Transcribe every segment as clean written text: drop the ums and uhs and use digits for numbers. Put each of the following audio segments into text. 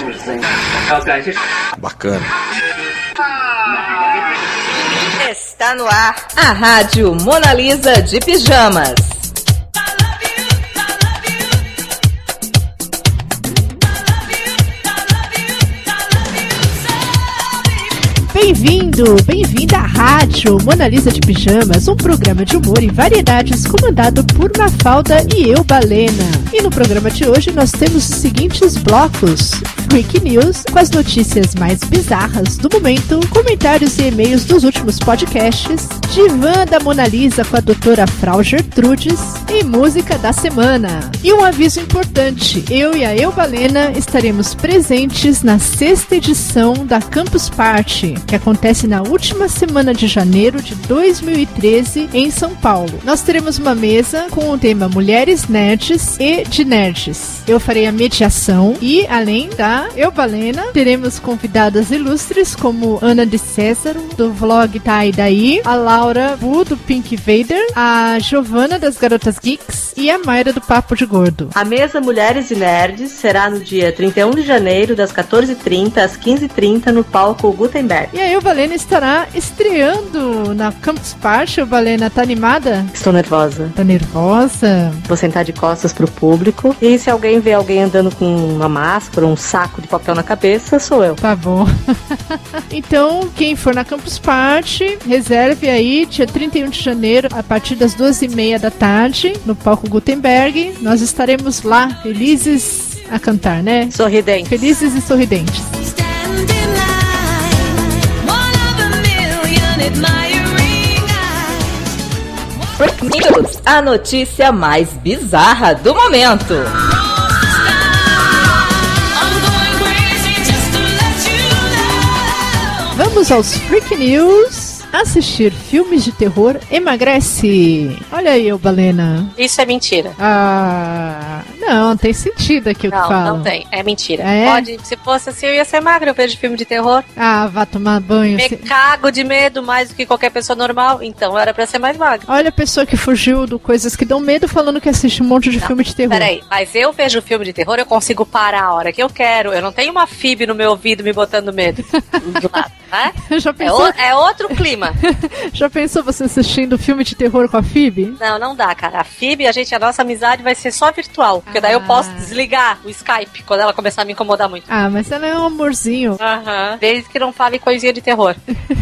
Bacana. Está no ar a Rádio Mona Lisa de Pijamas. Bem-vinda à Rádio Mona Lisa de Pijamas, um programa de humor e variedades comandado por Mafalda e eu, Balena. E no programa de hoje nós temos os seguintes blocos: Freak News, com as notícias mais bizarras do momento, comentários e e-mails dos últimos podcasts, Divã da Mona Lisa com a doutora Frau Gertrudes e música da semana. E um aviso importante: eu e a Eu Balena estaremos presentes na 6ª edição da Campus Party, que acontece na última semana de janeiro de 2013 em São Paulo. Nós teremos uma mesa com o tema Mulheres Nerds e de Nerds. Eu farei a mediação e, além da Eu Balena, teremos convidadas ilustres como Ana de Césaro, do vlog Tá e Daí, a Laura Bu, do Pink Vader, a Giovana das Garotas Geeks e a Mayra do Papo de Gordo. A mesa Mulheres e Nerds será no dia 31 de janeiro, das 14h30 às 15h30, no palco Gutenberg. E a Eu Balena estará estreando na Campus Party. Eu Balena, tá animada? Estou nervosa. Tá nervosa? Vou sentar de costas pro público. E se alguém vê alguém andando com uma máscara, um saco de papel na cabeça, sou eu. Tá bom. Então, quem for na Campus Party, reserve aí, dia 31 de janeiro, a partir das 2h30 da tarde, no palco Gutenberg. Nós estaremos lá, felizes a cantar, né? Sorridentes. Felizes e sorridentes. Freak News, a notícia mais bizarra do momento. Vamos aos Freak News. Assistir filmes de terror emagrece. Olha aí, ô Balena. Isso é mentira. Não tem sentido aqui o que fala. Não tem, é mentira. É? Pode, se fosse assim, eu ia ser magra, eu vejo filme de terror. Vá tomar banho. Me cago de medo mais do que qualquer pessoa normal, então era pra ser mais magra. Olha a pessoa que fugiu do Coisas que Dão Medo falando que assiste um monte de filme de terror. Peraí, mas eu vejo filme de terror, eu consigo parar a hora que eu quero. Eu não tenho uma FIB no meu ouvido me botando medo do lado, né? Já pensou? É outro clima. Já pensou você assistindo filme de terror com a FIB? Não dá, cara. A FIB, a nossa amizade vai ser só virtual. Porque daí eu posso desligar o Skype quando ela começar a me incomodar muito. Mas ela é um amorzinho. Desde que não fale coisinha de terror.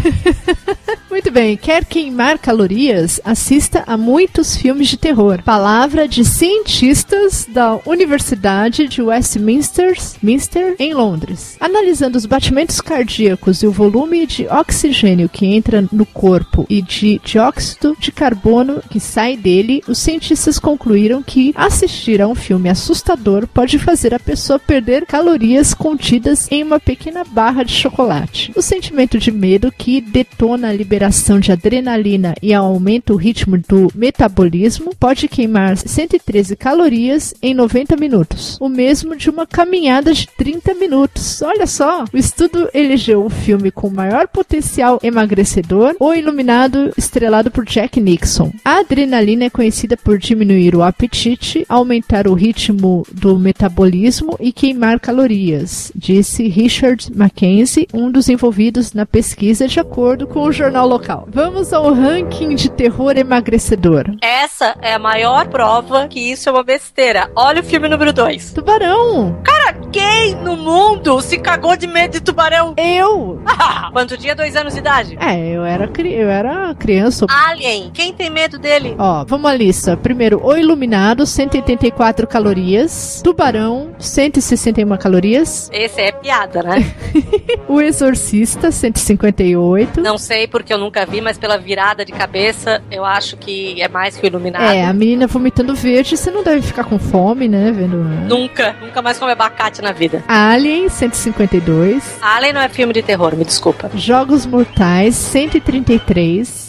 Muito bem. Quer queimar calorias? Assista a muitos filmes de terror. Palavra de cientistas da Universidade de Westminster, em Londres. Analisando os batimentos cardíacos e o volume de oxigênio que entra no corpo e de dióxido de carbono que sai dele, os cientistas concluíram que assistir a um filme assustador pode fazer a pessoa perder calorias contidas em uma pequena barra de chocolate. O sentimento de medo, que detona a liberação de adrenalina e aumenta o ritmo do metabolismo, pode queimar 113 calorias em 90 minutos, o mesmo de uma caminhada de 30 minutos. Olha só, o estudo elegeu o filme com maior potencial emagrecedor, O Iluminado, estrelado por Jack Nixon. A adrenalina é conhecida por diminuir o apetite, aumentar o ritmo do metabolismo e queimar calorias, disse Richard Mackenzie, um dos envolvidos na pesquisa, de acordo com o jornal local. Vamos ao ranking de terror emagrecedor. Essa é a maior prova que isso é uma besteira. Olha o filme número 2. Tubarão. Cara, quem no mundo se cagou de medo de tubarão? Eu. Quando tinha 2 anos de idade? Eu era criança. Alien. Quem tem medo dele? Vamos à lista. Primeiro, O Iluminado, 184 calorias. Tubarão, 161 calorias. Esse é piada, né? O Exorcista, 158. Não sei porque eu nunca vi, mas pela virada de cabeça, eu acho que é mais que o Iluminado. A menina vomitando verde, você não deve ficar com fome, né? Vendo. Nunca mais come abacate na vida. Alien, 152. Alien não é filme de terror, me desculpa. Jogos Mortais, 133.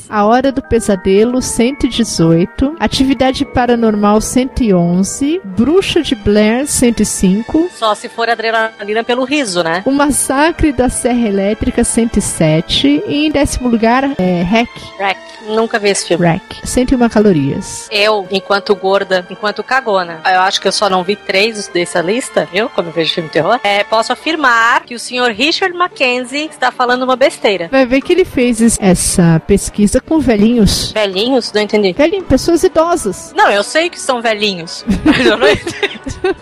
A Hora do Pesadelo, 118. Atividade Paranormal, 111. Bruxa de Blair, 105. Só se for adrenalina pelo riso, né? O Massacre da Serra Elétrica, 107. E em 10º lugar, Hack. Nunca vi esse filme. Rack. 101 calorias. Eu, enquanto gorda, enquanto cagona, eu acho que eu só não vi 3 dessa lista, viu? Como eu vejo filme de terror. Posso afirmar que o senhor Richard Mackenzie está falando uma besteira. Vai ver que ele fez essa pesquisa com velhinhos. Velhinhos? Não entendi. Velhinhos, pessoas idosas. Não, eu sei que são velhinhos. Mas eu não entendi.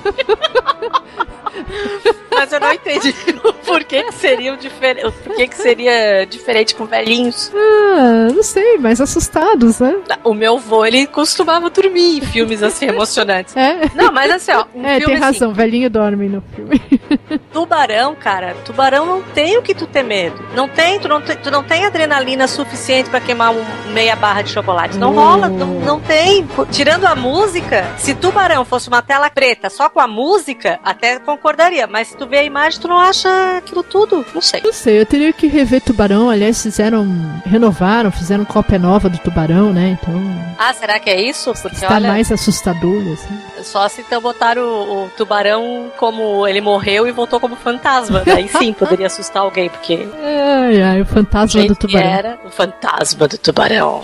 Mas eu não entendi por que seriam diferentes. Por que seria diferente com velhinhos? Não sei, mais assustados, né? O meu avô, ele costumava dormir em filmes assim emocionantes. Não, mas assim, ó. Tem filme, razão, assim, velhinho dorme no filme. Tubarão, cara. Tubarão não tem o que tu ter medo. Não tem, tu não tem adrenalina suficiente pra queimar meia barra de chocolate. Não rola, não tem. Tirando a música, se Tubarão fosse uma tela preta só com a música, até concordaria. Mas se tu vê a imagem, tu não acha aquilo tudo. Não sei. Não sei, eu teria que rever Tubarão. Aliás, fizeram cópia nova do Tubarão, né? Então. Ah, será que é isso? Porque está olha, mais assustador, assim. Só se então botaram o Tubarão como ele morreu e voltou como fantasma. Daí sim, poderia assustar alguém, porque. O fantasma do Tubarão. Era o fantasma do Tubarão.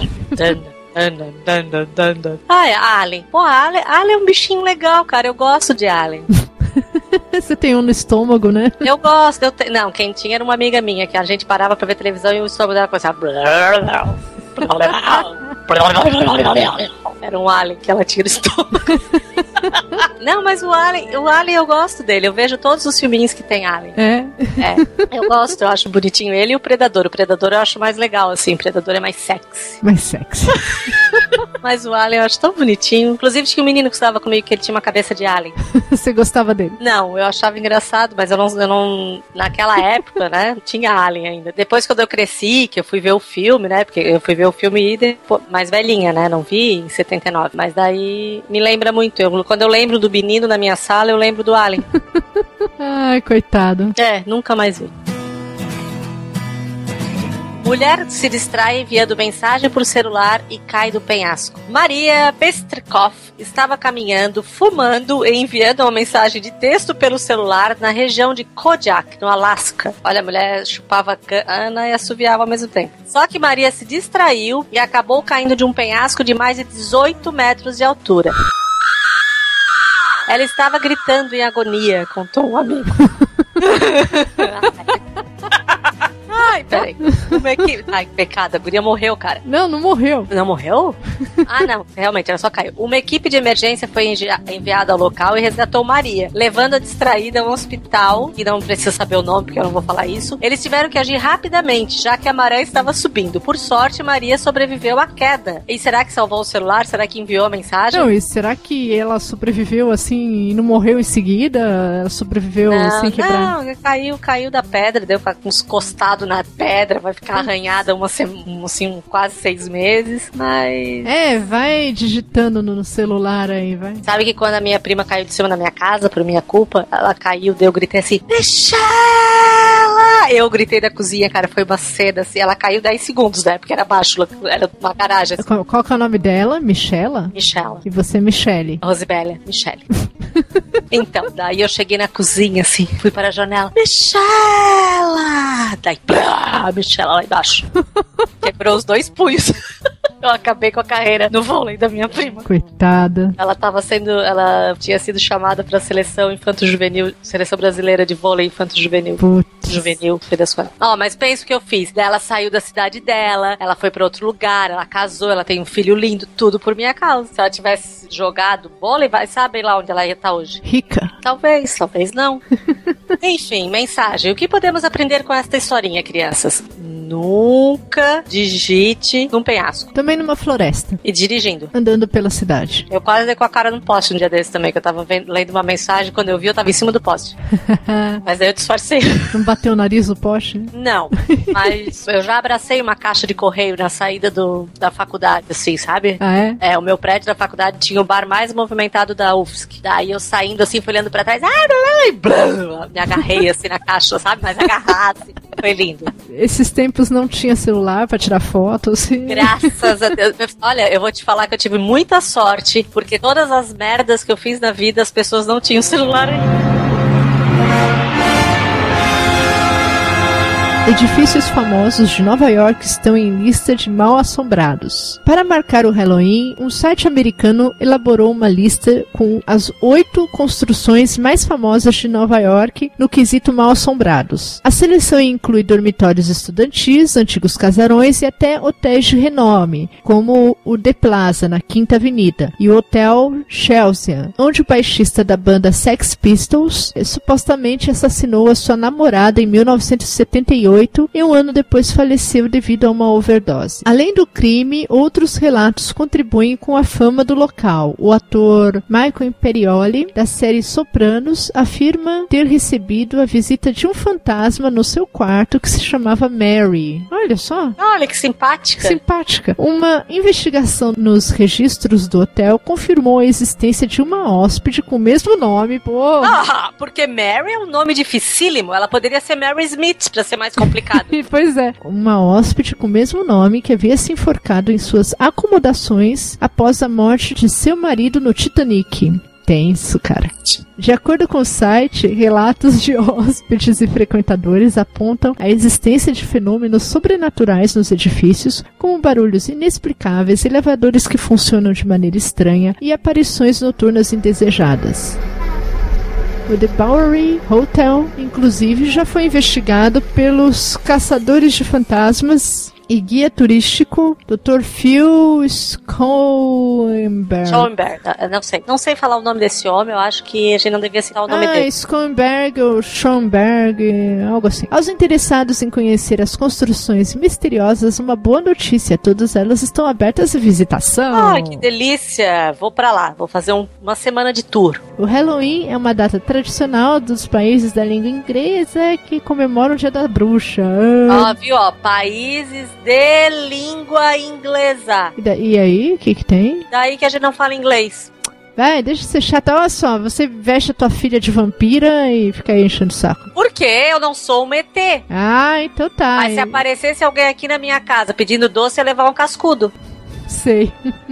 Alien. Pô, Alien é um bichinho legal, cara. Eu gosto de Alien. Você tem um no estômago, né? Eu gosto. Não, quem tinha era uma amiga minha, que a gente parava pra ver televisão e o estômago dela começava. Era um alien que ela tinha no estômago. Não, mas o alien eu gosto dele. Eu vejo todos os filminhos que tem alien. Eu gosto, eu acho bonitinho ele e o Predador. O Predador eu acho mais legal, assim. O Predador é mais sexy. Mas o alien eu acho tão bonitinho. Inclusive tinha um menino que estava comigo que ele tinha uma cabeça de alien. Você gostava dele? Não, eu achava engraçado, mas eu não naquela época, né, tinha alien ainda. Depois quando eu cresci, que eu fui ver o filme, né, porque eu fui ver o filme mais velhinha, né, não vi em 79. Mas daí me lembra muito. Quando eu lembro do menino na minha sala, eu lembro do alien. Ai, coitado. Nunca mais vi. Mulher se distrai enviando mensagem por celular e cai do penhasco. Maria Pestrikov estava caminhando, fumando e enviando uma mensagem de texto pelo celular na região de Kodiak, no Alasca. Olha, a mulher chupava cana e assoviava ao mesmo tempo. Só que Maria se distraiu e acabou caindo de um penhasco de mais de 18 metros de altura. Ela estava gritando em agonia, contou um amigo. Ai, peraí. Ai, que pecado. A guria morreu, cara. Não morreu. Não morreu? Não. Realmente, ela só caiu. Uma equipe de emergência foi enviada ao local e resgatou Maria, levando a distraída a um hospital, que não precisa saber o nome, porque eu não vou falar isso. Eles tiveram que agir rapidamente, já que a maré estava subindo. Por sorte, Maria sobreviveu à queda. E será que salvou o celular? Será que enviou a mensagem? Não, e será que ela sobreviveu assim e não morreu em seguida? Ela sobreviveu sem quebrar? Não, caiu da pedra, deu uns costados na pedra, vai ficar arranhada quase 6 meses, mas... vai digitando no celular aí, vai. Sabe que quando a minha prima caiu de cima da minha casa, por minha culpa, ela caiu, eu gritei assim, Michela! Eu gritei da cozinha, cara, foi uma cena assim, ela caiu 10 segundos, né, porque era baixo, era uma garagem. Assim. Qual que é o nome dela? Michela? Michela. E você, Michele? Rosibélia, Michele. Então, daí eu cheguei na cozinha, assim, fui para a janela, Michela! Daí, a Michela lá embaixo. Quebrou os 2 punhos. Eu acabei com a carreira no vôlei da minha prima. Coitada. Ela tinha sido chamada para a seleção infanto-juvenil, seleção brasileira de vôlei infanto-juvenil. Juvenil, foi da escola. Mas pensa o que eu fiz. Ela saiu da cidade dela, ela foi para outro lugar, ela casou, ela tem um filho lindo, tudo por minha causa. Se ela tivesse jogado vôlei, vai saber lá onde ela ia estar hoje. Rica. Talvez não. Enfim, mensagem. O que podemos aprender com esta historinha, crianças? Nunca digite num penhasco. Também numa floresta. E dirigindo. Andando pela cidade. Eu quase dei com a cara no poste um dia desse também, que eu tava lendo uma mensagem, quando eu vi, eu tava em cima do poste. Mas aí eu disfarcei. Não bateu o nariz no poste? Não, mas eu já abracei uma caixa de correio na saída da faculdade, assim, sabe? Ah, é? O meu prédio da faculdade tinha o bar mais movimentado da UFSC. Daí eu saindo assim, fui olhando pra trás, me agarrei assim na caixa, sabe? Mas agarrado, assim. Foi lindo. Esses tempos não tinha celular pra tirar fotos. Graças a Deus. Olha, eu vou te falar que eu tive muita sorte, porque todas as merdas que eu fiz na vida, as pessoas não tinham celular ainda. Edifícios famosos de Nova York estão em lista de mal-assombrados. Para marcar o Halloween, um site americano elaborou uma lista com as 8 construções mais famosas de Nova York no quesito mal-assombrados. A seleção inclui dormitórios estudantis, antigos casarões e até hotéis de renome, como o The Plaza, na Quinta Avenida, e o Hotel Chelsea, onde o baixista da banda Sex Pistols supostamente assassinou a sua namorada em 1978 e um ano depois faleceu devido a uma overdose. Além do crime, outros relatos contribuem com a fama do local. O ator Michael Imperioli, da série Sopranos, afirma ter recebido a visita de um fantasma no seu quarto que se chamava Mary. Olha só. Olha que simpática. Simpática. Uma investigação nos registros do hotel confirmou a existência de uma hóspede com o mesmo nome. Pô. Porque Mary é um nome dificílimo. Ela poderia ser Mary Smith, pra ser mais complicado. Pois é. Uma hóspede com o mesmo nome que havia se enforcado em suas acomodações após a morte de seu marido no Titanic. Tenso, cara. De acordo com o site, relatos de hóspedes e frequentadores apontam a existência de fenômenos sobrenaturais nos edifícios, como barulhos inexplicáveis, elevadores que funcionam de maneira estranha e aparições noturnas indesejadas. O The Bowery Hotel, inclusive, já foi investigado pelos caçadores de fantasmas e guia turístico Dr. Phil Schoenberg. Não sei falar o nome desse homem, eu acho que a gente não devia citar o nome dele. Schoenberg ou Schoenberg, algo assim. Aos interessados em conhecer as construções misteriosas, uma boa notícia, todas elas estão abertas à visitação. Ai, que delícia! Vou pra lá, vou fazer uma semana de tour. O Halloween é uma data tradicional dos países da língua inglesa que comemoram o Dia da Bruxa. Viu, países de língua inglesa. E aí, o que tem? Daí que a gente não fala inglês. Vai, deixa de ser chata. Olha só, você veste a tua filha de vampira e fica aí enchendo o saco. Por quê? Eu não sou um ET. Então tá. Mas se aparecesse alguém aqui na minha casa pedindo doce, ia levar um cascudo. Sei.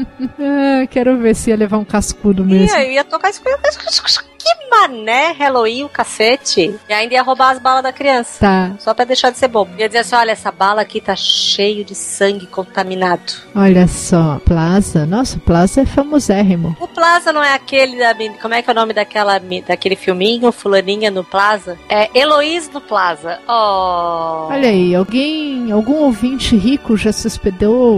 Quero ver se ia levar um cascudo mesmo. E aí, eu ia tocar isso. Que mané, Halloween, o cacete. E ainda ia roubar as balas da criança. Tá. Só pra deixar de ser bobo. Ia dizer assim, olha, essa bala aqui tá cheio de sangue contaminado. Olha só, Plaza. Nossa, o Plaza é famosérrimo. O Plaza não é aquele como é que é o nome daquele filminho, Fulaninha no Plaza? É Heloísa no Plaza. Olha aí, algum ouvinte rico já se hospedou...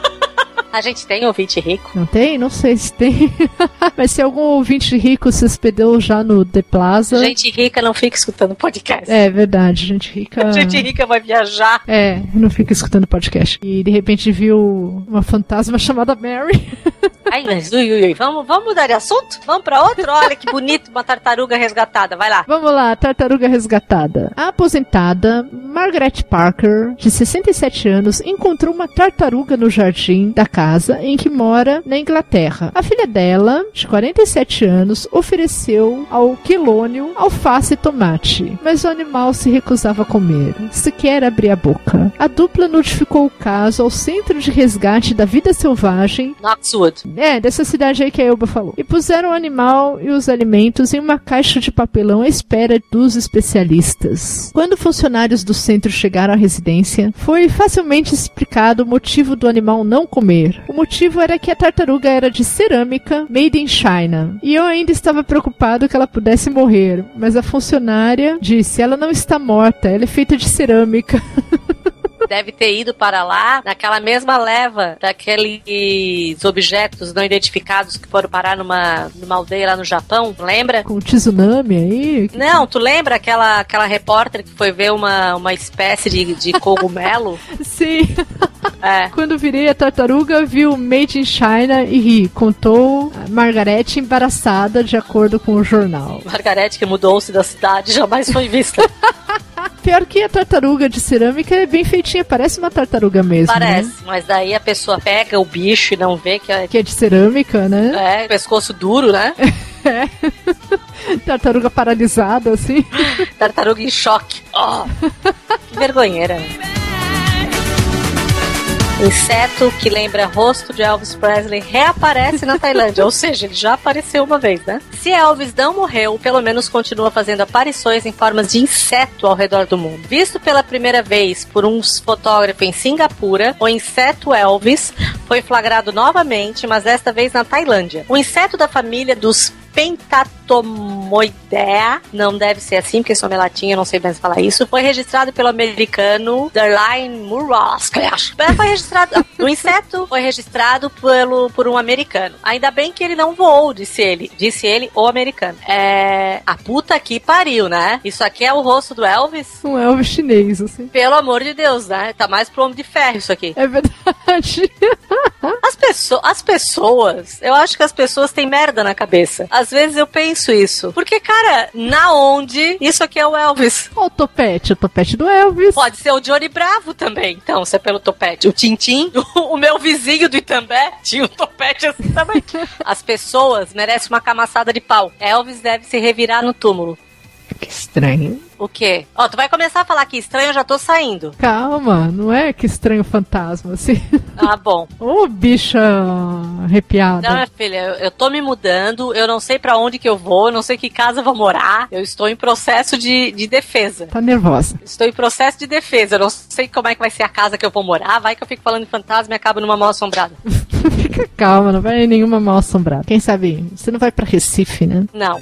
A gente tem ouvinte rico? Não tem? Não sei se tem. Mas se algum ouvinte rico se hospedou já no The Plaza... Gente rica não fica escutando podcast. É verdade, gente rica... Gente rica vai viajar. Não fica escutando podcast. E de repente viu uma fantasma chamada Mary. Ai, mas vamos mudar de assunto? Vamos pra outro? Olha que bonito, uma tartaruga resgatada. Vai lá. Vamos lá, tartaruga resgatada. A aposentada Margaret Parker, de 67 anos, encontrou uma tartaruga no jardim da casa em que mora na Inglaterra. A filha dela, de 47 anos, ofereceu ao quelônio alface e tomate, mas o animal se recusava a comer, sequer abrir a boca. A dupla notificou o caso ao Centro de Resgate da Vida Selvagem, Knoxwood. Dessa cidade aí que a Elba falou, e puseram o animal e os alimentos em uma caixa de papelão à espera dos especialistas. Quando funcionários do centro chegaram à residência, foi facilmente explicado o motivo do animal não comer. O motivo era que a tartaruga era de cerâmica, made in China. E eu ainda estava preocupado que ela pudesse morrer. Mas a funcionária disse, ela não está morta, ela é feita de cerâmica. Deve ter ido para lá naquela mesma leva daqueles objetos não identificados que foram parar numa aldeia lá no Japão, lembra? Com o tsunami aí? Não, tu lembra aquela repórter que foi ver uma espécie de cogumelo? Sim. Quando virei a tartaruga, viu Made in China e ri. Contou a Margaret embaraçada, de acordo com o jornal. Margaret, que mudou-se da cidade, jamais foi vista. Pior que a tartaruga de cerâmica é bem feitinha, parece uma tartaruga mesmo. Parece, né? Mas daí a pessoa pega o bicho e não vê que é de cerâmica, né? Pescoço duro, né? Tartaruga paralisada, assim. Tartaruga em choque. Oh, que vergonheira. Inseto que lembra rosto de Elvis Presley reaparece na Tailândia. Ou seja, ele já apareceu uma vez, né? Se Elvis não morreu, pelo menos continua fazendo aparições em formas de inseto ao redor do mundo. Visto pela primeira vez por um fotógrafo em Singapura, o inseto Elvis foi flagrado novamente, mas desta vez na Tailândia. O inseto da família dos Pentatomoidea, não deve ser assim, porque esse nome é latim, eu não sei mais falar isso, foi registrado pelo americano Darline Murross. O inseto foi registrado por um americano. Ainda bem que ele não voou, disse ele, o americano. A puta que pariu, né? Isso aqui é o rosto do Elvis? Um Elvis chinês, assim. Pelo amor de Deus, né? Tá mais pro Homem de Ferro isso aqui. É verdade. As pessoas, eu acho que as pessoas têm merda na cabeça. Às vezes eu penso isso. Porque, cara, na onde isso aqui é o Elvis? O topete do Elvis. Pode ser o Johnny Bravo também, então, se é pelo topete. O Tintim, o meu vizinho do Itambé, tinha um topete assim também. As pessoas merecem uma camaçada de pau. Elvis deve se revirar no túmulo. Que estranho. O quê? Ó, tu vai começar a falar que estranho, eu já tô saindo. Calma, não é que estranho fantasma, assim. Ah, bom. Ô, bicha arrepiada. Não, minha filha, eu tô me mudando, eu não sei pra onde que eu vou, eu não sei que casa eu vou morar, eu estou em processo de defesa. Tá nervosa. Estou em processo de defesa, eu não sei como é que vai ser a casa que eu vou morar, vai que eu fico falando de fantasma e acabo numa mal assombrada. Fica calma, não vai em nenhuma mal assombrada. Quem sabe, você não vai pra Recife, né? Não.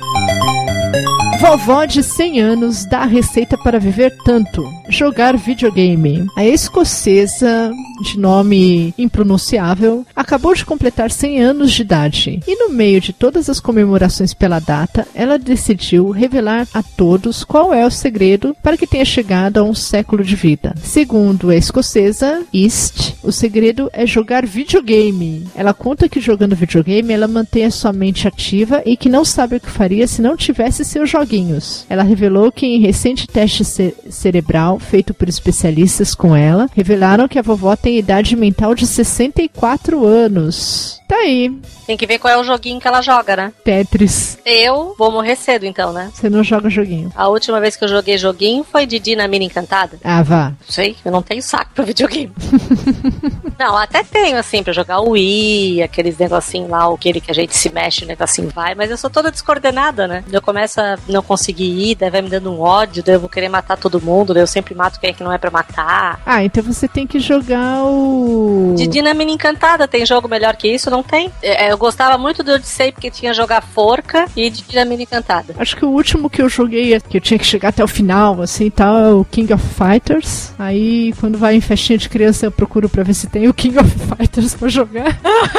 Vovó de 100 anos dá a receita para viver tanto: jogar videogame. A escocesa, de nome impronunciável, acabou de completar 100 anos de idade. E no meio de todas as comemorações pela data, ela decidiu revelar a todos qual é o segredo para que tenha chegado a um século de vida. Segundo a escocesa East, o segredo é jogar videogame. Ela conta que jogando videogame ela mantém a sua mente ativa e que não sabe o que faria se não tivesse seus joguinhos. Ela revelou que em recente teste cerebral feito por especialistas com ela, revelaram que a vovó tem idade mental de 64 anos. Tá aí. Tem que ver qual é o joguinho que ela joga, né? Tetris. Eu vou morrer cedo, então, né? Você não joga joguinho. A última vez que eu joguei joguinho foi Didi na Mina Encantada. Ah, vá. Sei, eu não tenho saco pra videogame. Não, até tenho, assim, pra jogar o Wii, aqueles negocinhos lá, aquele que a gente se mexe, o negocinho vai, mas eu sou toda descoordenada, né? Eu começo a não conseguir ir, daí vai me dando um ódio, daí eu vou querer matar todo mundo, daí eu sempre mato quem é que não é pra matar. Ah, então você tem que jogar o... Didi na Mina Encantada, tem jogo melhor que isso? Não tem. Eu gostava muito do Odyssey porque tinha jogar forca e Didi na Mina Encantada. Acho que o último que eu joguei, que eu tinha que chegar até o final, assim, tal, é o King of Fighters. Aí, quando vai em festinha de criança, eu procuro pra ver se tem o King of Fighters pra jogar.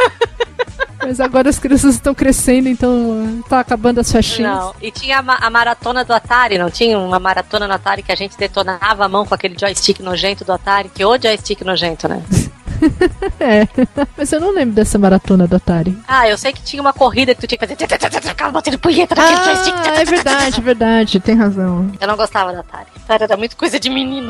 Mas agora as crianças estão crescendo, então tá acabando as festinhas. Não, e tinha a maratona do Atari, não tinha uma maratona no Atari que a gente detonava a mão com aquele joystick nojento do Atari? Que ô joystick nojento, né? É, mas eu não lembro dessa maratona do Atari. Ah, eu sei que tinha uma corrida que tu tinha que fazer ficava batendo punheta naquele joystick. É verdade, tem razão. Eu não gostava do Atari. Atari era muito coisa de menino.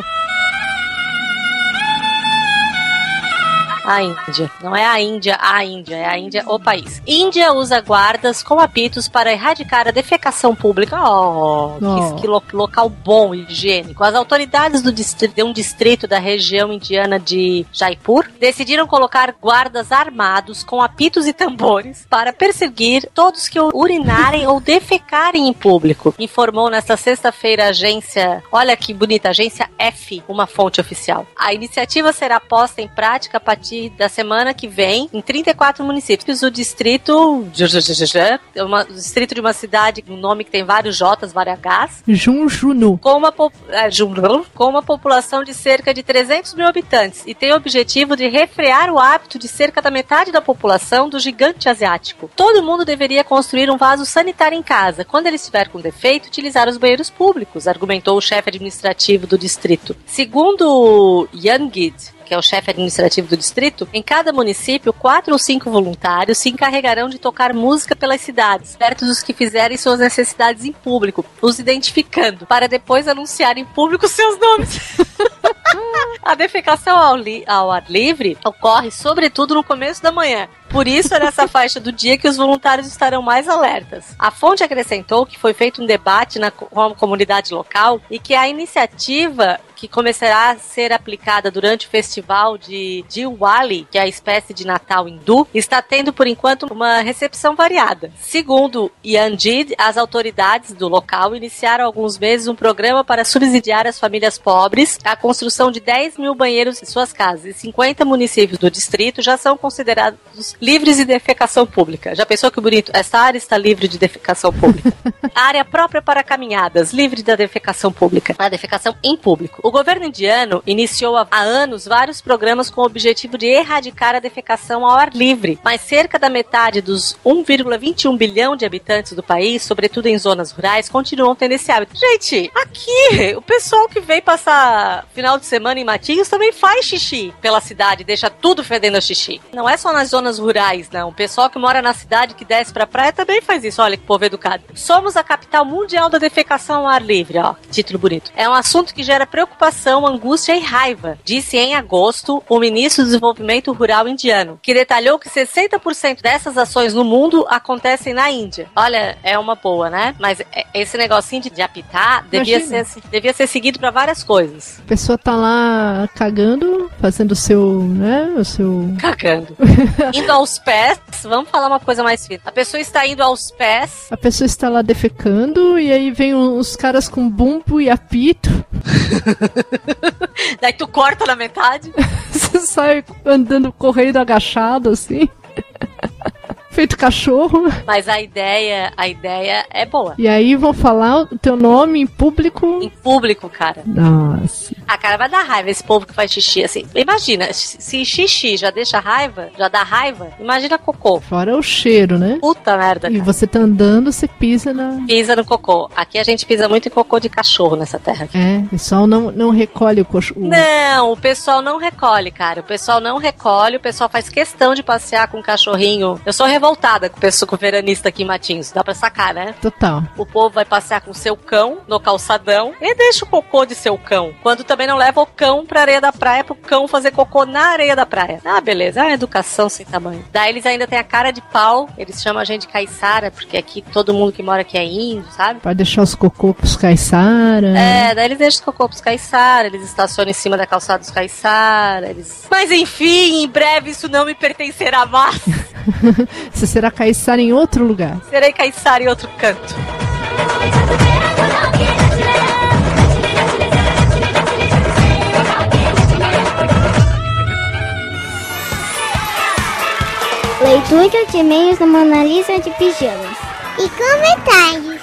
A Índia. Não é a Índia, é a Índia, o país. Índia usa guardas com apitos para erradicar a defecação pública. Que local bom e higiênico. As autoridades de um distrito da região indiana de Jaipur decidiram colocar guardas armados com apitos e tambores para perseguir todos que urinarem ou defecarem em público. Informou nesta sexta-feira a agência, olha que bonita, agência F, uma fonte oficial. A iniciativa será posta em prática a partir da semana que vem em 34 municípios. O distrito de uma cidade com um nome que tem vários J's, várias H's. Junjunu. Com uma população de cerca de 300 mil habitantes e tem o objetivo de refrear o hábito de cerca da metade da população do gigante asiático. Todo mundo deveria construir um vaso sanitário em casa. Quando ele estiver com defeito, utilizar os banheiros públicos, argumentou o chefe administrativo do distrito. Segundo Yangid, que é o chefe administrativo do distrito, em cada município, 4 ou 5 voluntários se encarregarão de tocar música pelas cidades, perto dos que fizerem suas necessidades em público, os identificando, para depois anunciar em público seus nomes. A defecação ao ar livre ocorre sobretudo no começo da manhã, Por isso é nessa faixa do dia que os voluntários estarão mais alertas. A fonte acrescentou que foi feito um debate com a comunidade local e que a iniciativa que começará a ser aplicada durante o festival de Diwali, que é a espécie de Natal hindu, está tendo, por enquanto, uma recepção variada. Segundo Yanjid, as autoridades do local iniciaram há alguns meses um programa para subsidiar as famílias pobres a construção de 10 mil banheiros em suas casas, e 50 municípios do distrito já são considerados livres de defecação pública. Já pensou que bonito? Essa área está livre de defecação pública. A área própria para caminhadas, livre da defecação pública. A defecação em público. O governo indiano iniciou há anos vários programas com o objetivo de erradicar a defecação ao ar livre, mas cerca da metade dos 1,21 bilhão de habitantes do país, sobretudo em zonas rurais, continuam tendo esse hábito. Gente, aqui, o pessoal que vem passar final de semana em Matinhos também faz xixi pela cidade, deixa tudo fedendo a xixi. Não é só nas zonas rurais, não. O pessoal que mora na cidade, que desce pra praia, também faz isso. Olha que povo educado. Somos a capital mundial da defecação ao ar livre, ó. Que título bonito. É um assunto que gera preocupação, angústia e raiva, disse em agosto o ministro do Desenvolvimento Rural indiano, que detalhou que 60% dessas ações no mundo acontecem na Índia. Olha, é uma boa, né? Mas esse negocinho de apitar devia ser seguido pra várias coisas. A pessoa tá lá cagando, fazendo o seu, né? O seu... Cagando. Indo aos pés, vamos falar uma coisa mais fina. A pessoa está indo aos pés. A pessoa está lá defecando e aí vem os caras com bumbo e apito. Daí tu corta na metade. Você sai andando, correndo agachado assim. Feito cachorro. Mas a ideia é boa. E aí vão falar o teu nome em público. Em público, cara. Nossa. A cara vai dar raiva esse povo que faz xixi assim. Imagina, se xixi já deixa raiva, já dá raiva, imagina cocô. Fora o cheiro, né? Puta merda, cara. E você tá andando, você pisa na... Pisa no cocô. Aqui a gente pisa muito em cocô de cachorro nessa terra aqui. É, o pessoal não recolhe o cachorro. Não, o pessoal não recolhe, cara. O pessoal não recolhe, o pessoal faz questão de passear com o cachorrinho. Eu sou revoltada com o veranista aqui em Matinhos. Dá pra sacar, né? Total. O povo vai passear com seu cão no calçadão e deixa o cocô de seu cão. Quando também não leva o cão pra areia da praia, pro cão fazer cocô na areia da praia. Ah, beleza. Ah, educação sem tamanho. Daí eles ainda têm a cara de pau. Eles chamam a gente de caiçara, porque aqui todo mundo que mora aqui é índio, sabe? Pode deixar os cocô pros caiçara. É, daí eles deixam os cocô pros caiçara, eles estacionam em cima da calçada dos caiçara, eles... Mas enfim, em breve isso não me pertencerá mais. Você será caiçara em outro lugar. Serei caiçara em outro canto. Leitura de e-mails da Mona Lisa de Pijamas. E comentários.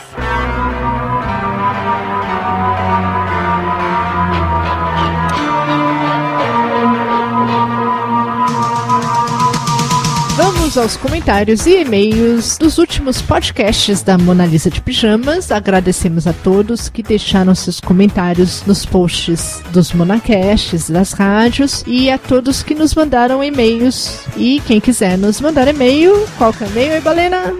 Vamos aos comentários e e-mails dos últimos podcasts da Mona Lisa de Pijamas. Agradecemos a todos que deixaram seus comentários nos posts dos Monacasts, das rádios, e a todos que nos mandaram e-mails. E quem quiser nos mandar e-mail, qual que é o e-mail aí, Balena?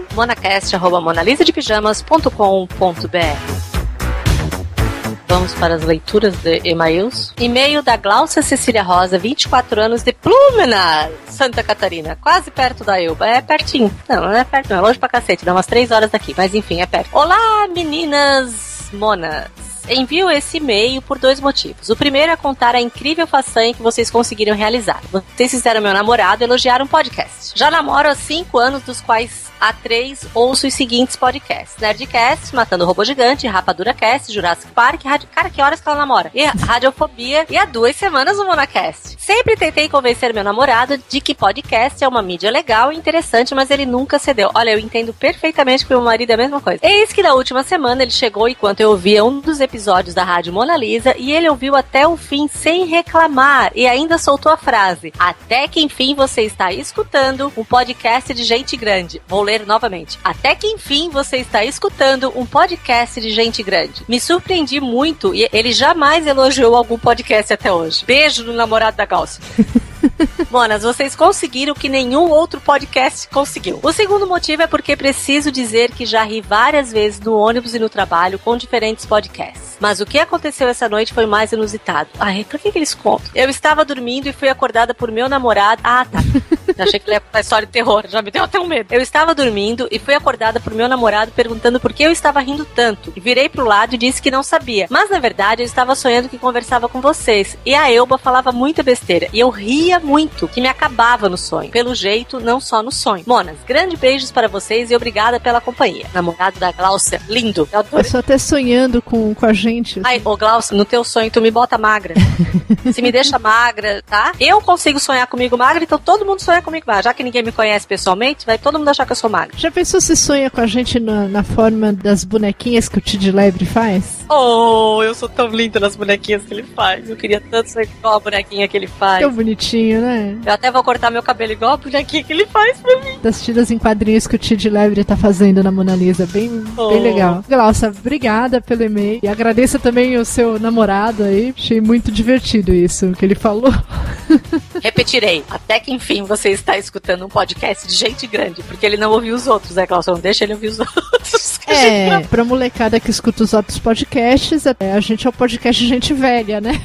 monacast@monalisadepijamas.com.br. Vamos para as leituras de e-mails. E-mail da Glaucia Cecília Rosa, 24 anos, de Blumenau, Santa Catarina, quase perto da Elba. É pertinho. Não é perto, não. É longe pra cacete. Dá umas 3 horas daqui. Mas enfim, é perto. Olá, meninas monas. Envio esse e-mail por 2 motivos. O primeiro é contar a incrível façanha que vocês conseguiram realizar. Vocês fizeram meu namorado elogiar um podcast. Já namoro há 5 anos, dos quais há 3 ouço os seguintes podcasts: Nerdcast, Matando o Robô Gigante, Rapadura Cast, Jurassic Park, Cara, que horas que ela namora? E Radiofobia, e há 2 semanas o Monacast. Sempre tentei convencer meu namorado de que podcast é uma mídia legal e interessante, mas ele nunca cedeu. Olha, eu entendo perfeitamente que o meu marido é a mesma coisa. Eis que na última semana ele chegou enquanto eu ouvia um dos episódios da Rádio Mona Lisa e ele ouviu até o fim sem reclamar e ainda soltou a frase: até que enfim você está escutando um podcast de gente grande. Vou ler novamente. Até que enfim você está escutando um podcast de gente grande. Me surpreendi muito e ele jamais elogiou algum podcast até hoje. Beijo no namorado da Glaucia. Monas, vocês conseguiram o que nenhum outro podcast conseguiu. O segundo motivo é porque preciso dizer que já ri várias vezes no ônibus e no trabalho com diferentes podcasts. Mas o que aconteceu essa noite foi mais inusitado. Ai, por que eles contam? Eu estava dormindo e fui acordada por meu namorado... Ah, tá. Eu achei que ele ia contar história de terror. Já me deu até um medo. Eu estava dormindo e fui acordada por meu namorado perguntando por que eu estava rindo tanto. E virei pro lado e disse que não sabia. Mas, na verdade, eu estava sonhando que conversava com vocês. E a Elba falava muita besteira. E eu ria muito, que me acabava no sonho. Pelo jeito, não só no sonho. Monas, grandes beijos para vocês e obrigada pela companhia. Namorado da Glaucia, lindo. Eu só até sonhando com a gente. Ai, ô Glaucia, no teu sonho tu me bota magra. Se me deixa magra, tá? Eu consigo sonhar comigo magra, então todo mundo sonha comigo magra. Já que ninguém me conhece pessoalmente, vai todo mundo achar que eu sou magra. Já pensou se sonha com a gente na forma das bonequinhas que o Tid Lebre faz? Oh, eu sou tão linda nas bonequinhas que ele faz. Eu queria tanto ser igual a bonequinha que ele faz. Tão bonitinho, né? Eu até vou cortar meu cabelo igual a bonequinha que ele faz pra mim. Das tiras em quadrinhos que o Tid Lebre tá fazendo na Mona Lisa. Bem legal. Glaucia, obrigada pelo e-mail. E agradeço também o seu namorado aí. Achei muito divertido isso que ele falou. Repetirei. Até que enfim você está escutando um podcast de gente grande. Porque ele não ouviu os outros, né, Glaucia? Não deixa ele ouvir os outros. Pra molecada que escuta os outros podcasts, a gente é o podcast de gente velha, né?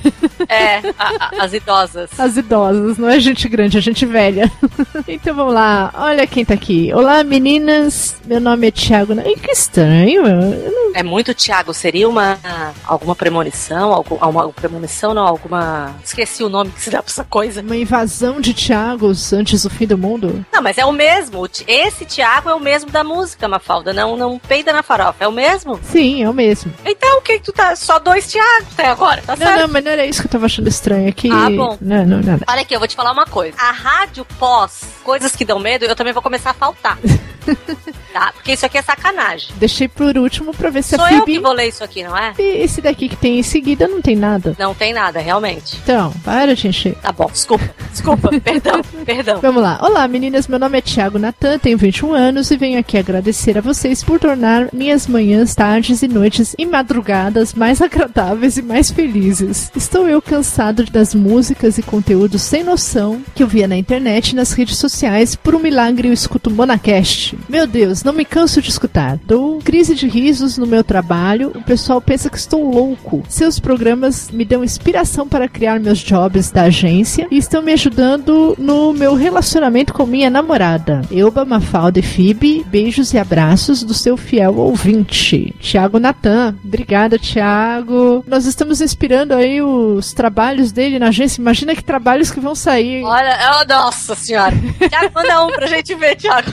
As idosas. As idosas, não é gente grande, é gente velha. Então vamos lá, olha quem tá aqui. Olá, meninas, meu nome é Thiago. Que estranho. É muito Thiago, seria alguma premonição? Alguma premonição, não, alguma... Esqueci o nome que se dá pra essa coisa. Uma invasão de Thiagos antes do fim do mundo? Não, mas é o mesmo. Esse Thiago é o mesmo da música, Mafalda. Não peida na farofa, é o mesmo? Sim, é o mesmo. Então, o que tu tá... Só 2 Thiagos até agora, tá certo? Não, mas não era isso que eu tava achando estranho aqui. Ah, bom. Não. Olha aqui, eu vou te falar uma coisa. A rádio pós coisas que dão medo, eu também vou começar a faltar. Tá? Porque isso aqui é sacanagem. Deixei por último pra ver se Sou a Phoebe... eu que vou ler isso aqui, não é? E esse daqui que tem em seguida não tem nada. Não tem nada, realmente. Então, para de encher. Tá bom, desculpa, perdão. Vamos lá. Olá, meninas, meu nome é Thiago Natan, tenho 21 anos e venho aqui agradecer a vocês por tornar minhas manhãs, tardes e noites e madrugadas mais agradáveis e mais felizes. Estou eu cansado das músicas e conteúdos sem noção que eu via na internet e nas redes sociais. Por um milagre eu escuto Monacast. Meu Deus, não me canso de escutar. Dou crise de risos no meu trabalho, o pessoal pensa que estou louco. Seus programas me dão inspiração para criar meus jobs da agência e estão me ajudando no meu relacionamento com minha namorada. Elba, Mafalda e Phoebe, beijos e abraços do seu fiel ouvinte, Thiago Natan. Obrigada, Thiago. Nós estamos inspirando aí os trabalhos dele na agência. Imagina que trabalhos que vão sair. Olha, nossa senhora. Thiago, manda um pra gente ver, Thiago.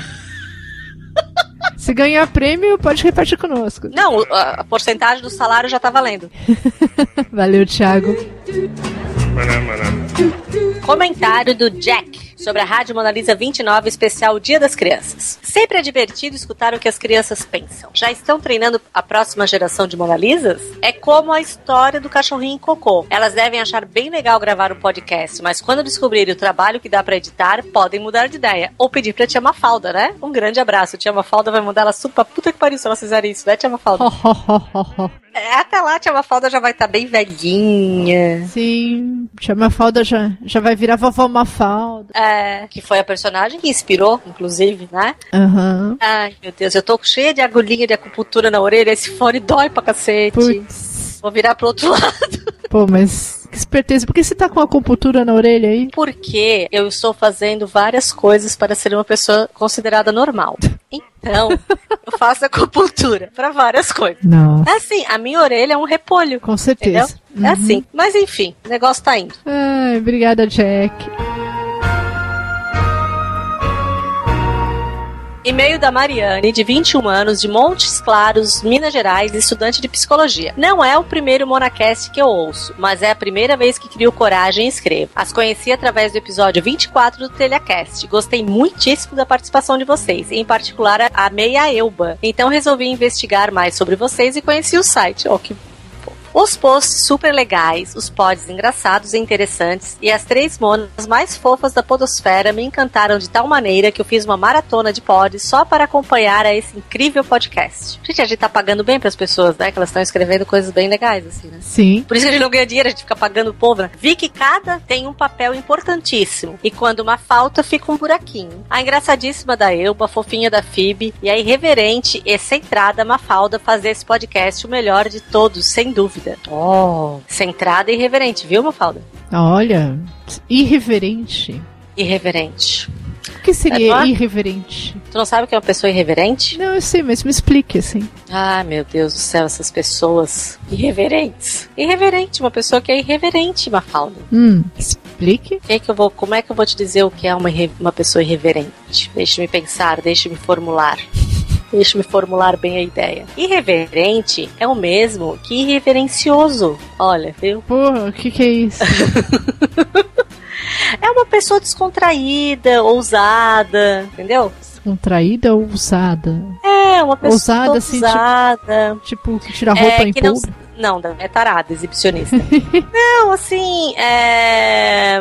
Se ganhar prêmio, pode repartir conosco. Não, a porcentagem do salário já tá valendo. Valeu, Thiago. Comentário do Jack sobre a Rádio Mona Lisa 29, especial Dia das Crianças. Sempre é divertido escutar o que as crianças pensam. Já estão treinando a próxima geração de Mona Lisas? É como a história do cachorrinho Cocô. Elas devem achar bem legal gravar um podcast, mas quando descobrirem o trabalho que dá pra editar, podem mudar de ideia. Ou pedir pra Tia Mafalda, né? Um grande abraço. Tia Mafalda vai mandar ela tudo pra puta que pariu se elas fizerem isso, né, Tia Mafalda? Até lá, a Tia Mafalda já vai estar bem velhinha. Sim, Tia Mafalda já vai virar vovó Mafalda. Que foi a personagem que inspirou, inclusive, né? Aham. Ai, meu Deus, eu tô cheia de agulhinha de acupuntura na orelha, esse fone dói pra cacete. Putz. Vou virar pro outro lado. Pô, mas que esperteza. Por que você tá com acupuntura na orelha aí? Porque eu estou fazendo várias coisas para ser uma pessoa considerada normal. Então, eu faço acupuntura pra várias coisas. Nossa. É assim, a minha orelha é um repolho. Com certeza. É assim. Mas enfim, o negócio tá indo. Ai, obrigada, Jack. E-mail da Mariane, de 21 anos, de Montes Claros, Minas Gerais, estudante de psicologia. Não é o primeiro Monacast que eu ouço, mas é a primeira vez que crio coragem e escrevo. As conheci através do episódio 24 do Telecast. Gostei muitíssimo da participação de vocês, em particular a Meia Elba. Então resolvi investigar mais sobre vocês e conheci o site. Oh, que Os posts super legais, os pods engraçados e interessantes e as 3 monas mais fofas da podosfera me encantaram de tal maneira que eu fiz uma maratona de pods só para acompanhar a esse incrível podcast. Gente, a gente tá pagando bem pras pessoas, né? Que elas estão escrevendo coisas bem legais, assim, né? Sim. Por isso que a gente não ganha dinheiro, a gente fica pagando o povo, né? Vi que cada tem um papel importantíssimo. E quando uma falta, fica um buraquinho. A engraçadíssima da Elba, a fofinha da Phoebe e a irreverente e centrada Mafalda fazer esse podcast o melhor de todos, sem dúvida. Oh, centrada e irreverente, viu, Mafalda? Olha, irreverente. Irreverente. O que seria irreverente? Tu não sabe o que é uma pessoa irreverente? Não, eu sei, mas me explique, assim. Ah, meu Deus do céu, essas pessoas irreverentes. Irreverente, uma pessoa que é irreverente, Mafalda. Explique. Como é que eu vou te dizer o que é uma pessoa irreverente? Deixa-me pensar, deixa-me formular. Deixa-me formular bem a ideia. Irreverente é o mesmo que irreverencioso. Olha, viu? Porra, o que é isso? É uma pessoa descontraída, ousada, entendeu? Descontraída ou ousada? É, uma pessoa ousada. Assim, tipo que tira roupa em público. Não, é tarada, exibicionista. Não, assim, é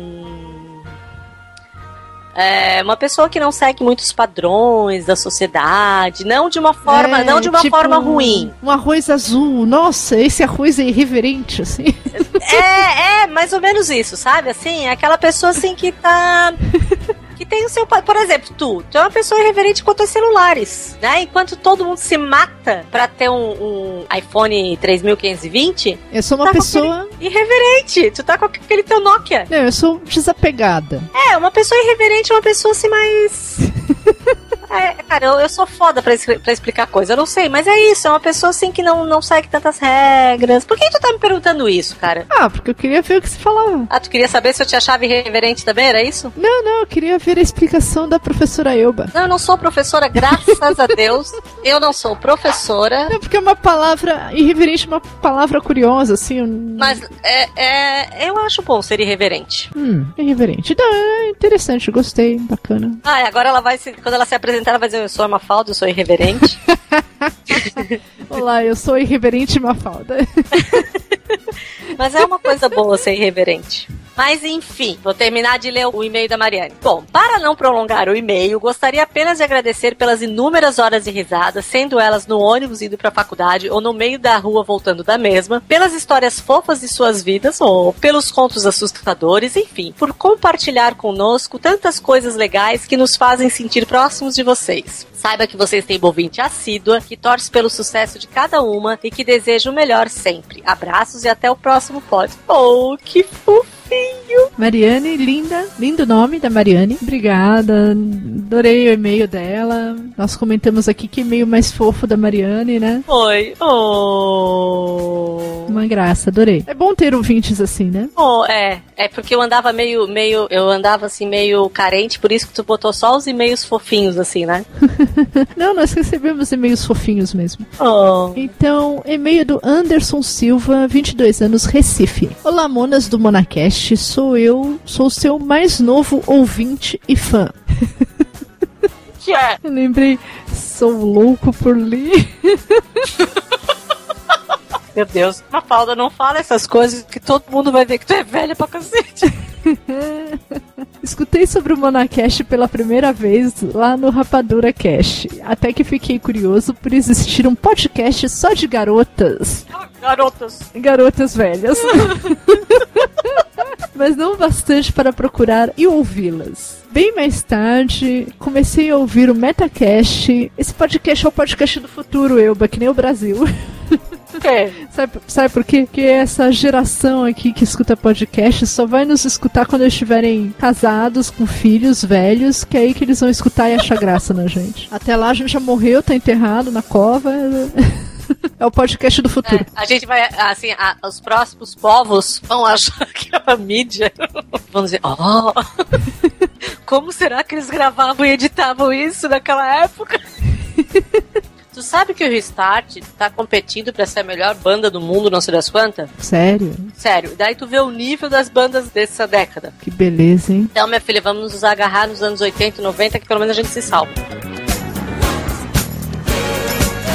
uma pessoa que não segue muitos padrões da sociedade, não de uma forma, tipo, forma ruim. Um arroz azul, nossa, esse arroz é irreverente, assim. É mais ou menos isso, sabe? Assim, é aquela pessoa assim que tá... que tem o seu... Por exemplo, tu é uma pessoa irreverente quanto aos celulares, né? Enquanto todo mundo se mata pra ter um iPhone 3520... Eu sou uma pessoa... irreverente. Tu tá com aquele teu Nokia. Não, eu sou desapegada. Uma pessoa irreverente é uma pessoa assim mais... cara, eu sou foda pra explicar coisa, eu não sei, mas é isso, é uma pessoa assim que não segue tantas regras. Por que tu tá me perguntando isso, cara? Porque eu queria ver o que você falava. Tu queria saber se eu te achava irreverente também, era isso? Não, eu queria ver a explicação da professora Elba. Não, eu não sou professora, graças a Deus, eu não sou professora. Não, porque é uma palavra, irreverente é uma palavra curiosa, assim. Mas eu acho bom ser irreverente. Irreverente. É interessante, gostei, bacana. Agora ela vai, quando ela se apresentar, ela vai dizer, eu sou a Mafalda, eu sou irreverente. Olá, eu sou irreverente Mafalda. Mas é uma coisa boa ser irreverente. Mas enfim, vou terminar de ler o e-mail da Mariane. Bom, para não prolongar o e-mail, gostaria apenas de agradecer pelas inúmeras horas de risadas, sendo elas no ônibus indo pra faculdade ou no meio da rua voltando da mesma, pelas histórias fofas de suas vidas ou pelos contos assustadores, enfim, por compartilhar conosco tantas coisas legais que nos fazem sentir próximos de vocês. Saiba que vocês têm ouvinte assídua, que torce pelo sucesso de cada uma e que deseja o melhor sempre. Abraços e até o próximo pod. Oh, que fofinho! Mariane, linda. Lindo nome da Mariane. Obrigada. Adorei o e-mail dela. Nós comentamos aqui que e-mail mais fofo da Mariane, né? Foi. Oh. Uma graça, adorei. É bom ter ouvintes assim, né? É porque eu andava eu andava assim meio carente, por isso que tu botou só os e-mails fofinhos assim, né? Não, nós recebemos e-mails fofinhos mesmo. Então, e-mail do Anderson Silva, 22 anos, Recife. Olá, monas do Monacast, sou o seu mais novo ouvinte e fã. Que é? Eu lembrei, sou louco por ler. Meu Deus, Mafalda, não fala essas coisas que todo mundo vai ver que tu é velha pra cacete. Escutei sobre o Monacast pela primeira vez lá no Rapadura Cast. Até que fiquei curioso por existir um podcast só de garotas. Garotas velhas. Mas não bastante para procurar e ouvi-las. Bem mais tarde, comecei a ouvir o Metacast. Esse podcast é o podcast do futuro, Elba, que nem o Brasil. Sabe por quê? Porque essa geração aqui que escuta podcast só vai nos escutar quando eles estiverem casados, com filhos, velhos, que é aí que eles vão escutar e achar graça na gente. Até lá a gente já morreu, tá enterrado na cova. É o podcast do futuro. A gente vai, assim, os próximos povos vão achar que é a mídia. Vão dizer, como será que eles gravavam e editavam isso naquela época? Tu sabe que o Restart tá competindo pra ser a melhor banda do mundo, não sei das quantas? Sério? Sério. Daí tu vê o nível das bandas dessa década. Que beleza, hein? Então, minha filha, vamos nos agarrar nos anos 80 e 90, que pelo menos a gente se salva.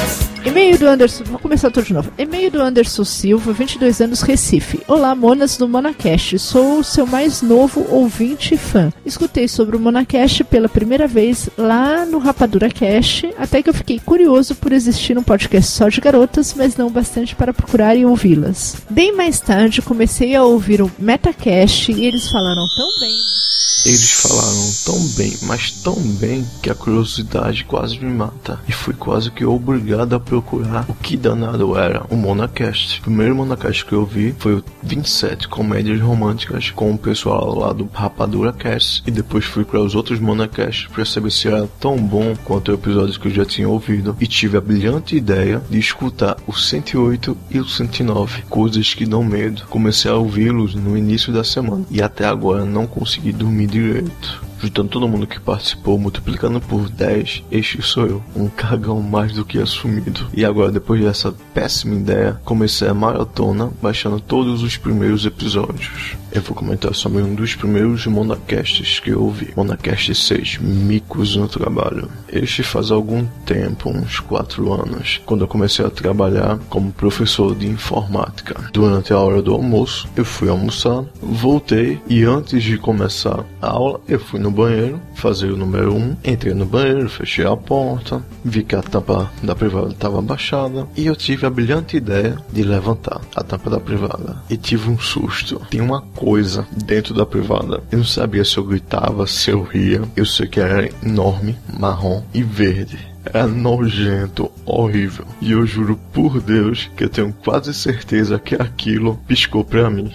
E-mail do Anderson, vou começar tudo de novo. E-mail do Anderson Silva, 22 anos, Recife. Olá, monas do Monacast. Sou o seu mais novo ouvinte e fã. Escutei sobre o Monacast pela primeira vez lá no Rapadura Cast, até que eu fiquei curioso por existir um podcast só de garotas, mas não bastante para procurar e ouvi-las. Bem mais tarde, comecei a ouvir o Metacast e eles falaram tão bem... Eles falaram tão bem, mas tão bem, que a curiosidade quase me mata. E fui quase que obrigado a procurar o que danado era o Monacast. O primeiro Monacast que eu vi foi o 27, Comédias Românticas, com o pessoal lá do Rapadura Cast. E depois fui para os outros Monacasts para saber se era tão bom quanto os episódios que eu já tinha ouvido. E tive a brilhante ideia de escutar o 108 e o 109, coisas que dão medo. Comecei a ouvi-los no início da semana e até agora não consegui dormir direito. Juntando todo mundo que participou, multiplicando por 10, este sou eu, um cagão mais do que assumido. E agora, depois dessa péssima ideia, comecei a maratona, baixando todos os primeiros episódios. Eu vou comentar sobre um dos primeiros Monacasts que eu ouvi, Monacast 6, Micos no Trabalho. Este faz algum tempo, uns 4 anos, quando eu comecei a trabalhar como professor de informática. Durante a hora do almoço, eu fui almoçar, voltei e antes de começar a aula, eu fui no banheiro, fazer o número 1, entrei no banheiro, fechei a porta, vi que a tampa da privada estava abaixada e eu tive a brilhante ideia de levantar a tampa da privada. E tive um susto. Tem uma coisa dentro da privada. Eu não sabia se eu gritava, se eu ria. Eu sei que era enorme, marrom e verde. Era nojento, horrível. E eu juro por Deus que eu tenho quase certeza que aquilo piscou pra mim.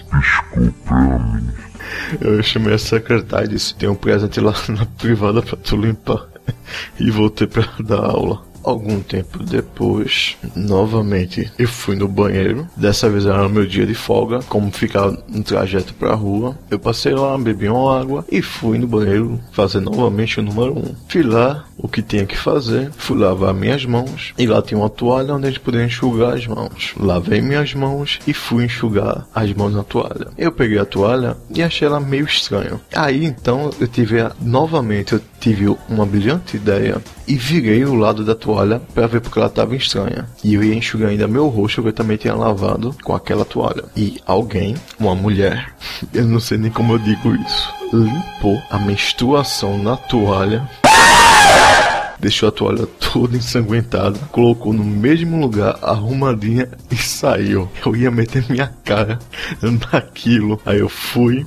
Eu chamei a secretária e disse: tem um presente lá na privada pra tu limpar. E voltei pra dar aula. Algum tempo depois, novamente, eu fui no banheiro. Dessa vez era o meu dia de folga. Como ficava no trajeto pra rua, eu passei lá, bebi uma água e fui no banheiro fazer novamente o número 1. Fui lá, o que tinha que fazer, fui lavar minhas mãos. E lá tinha uma toalha onde a gente podia enxugar as mãos. Lavei minhas mãos e fui enxugar as mãos na toalha. Eu peguei a toalha e achei ela meio estranha. Aí então eu tive uma brilhante ideia e virei o lado da toalha para ver porque ela estava estranha. E eu ia enxugar ainda meu rosto, que eu também tinha lavado com aquela toalha. E alguém, uma mulher, eu não sei nem como eu digo isso, limpou a menstruação na toalha, deixou a toalha toda ensanguentada, colocou no mesmo lugar, arrumadinha, e saiu. Eu ia meter minha cara naquilo. Aí eu fui,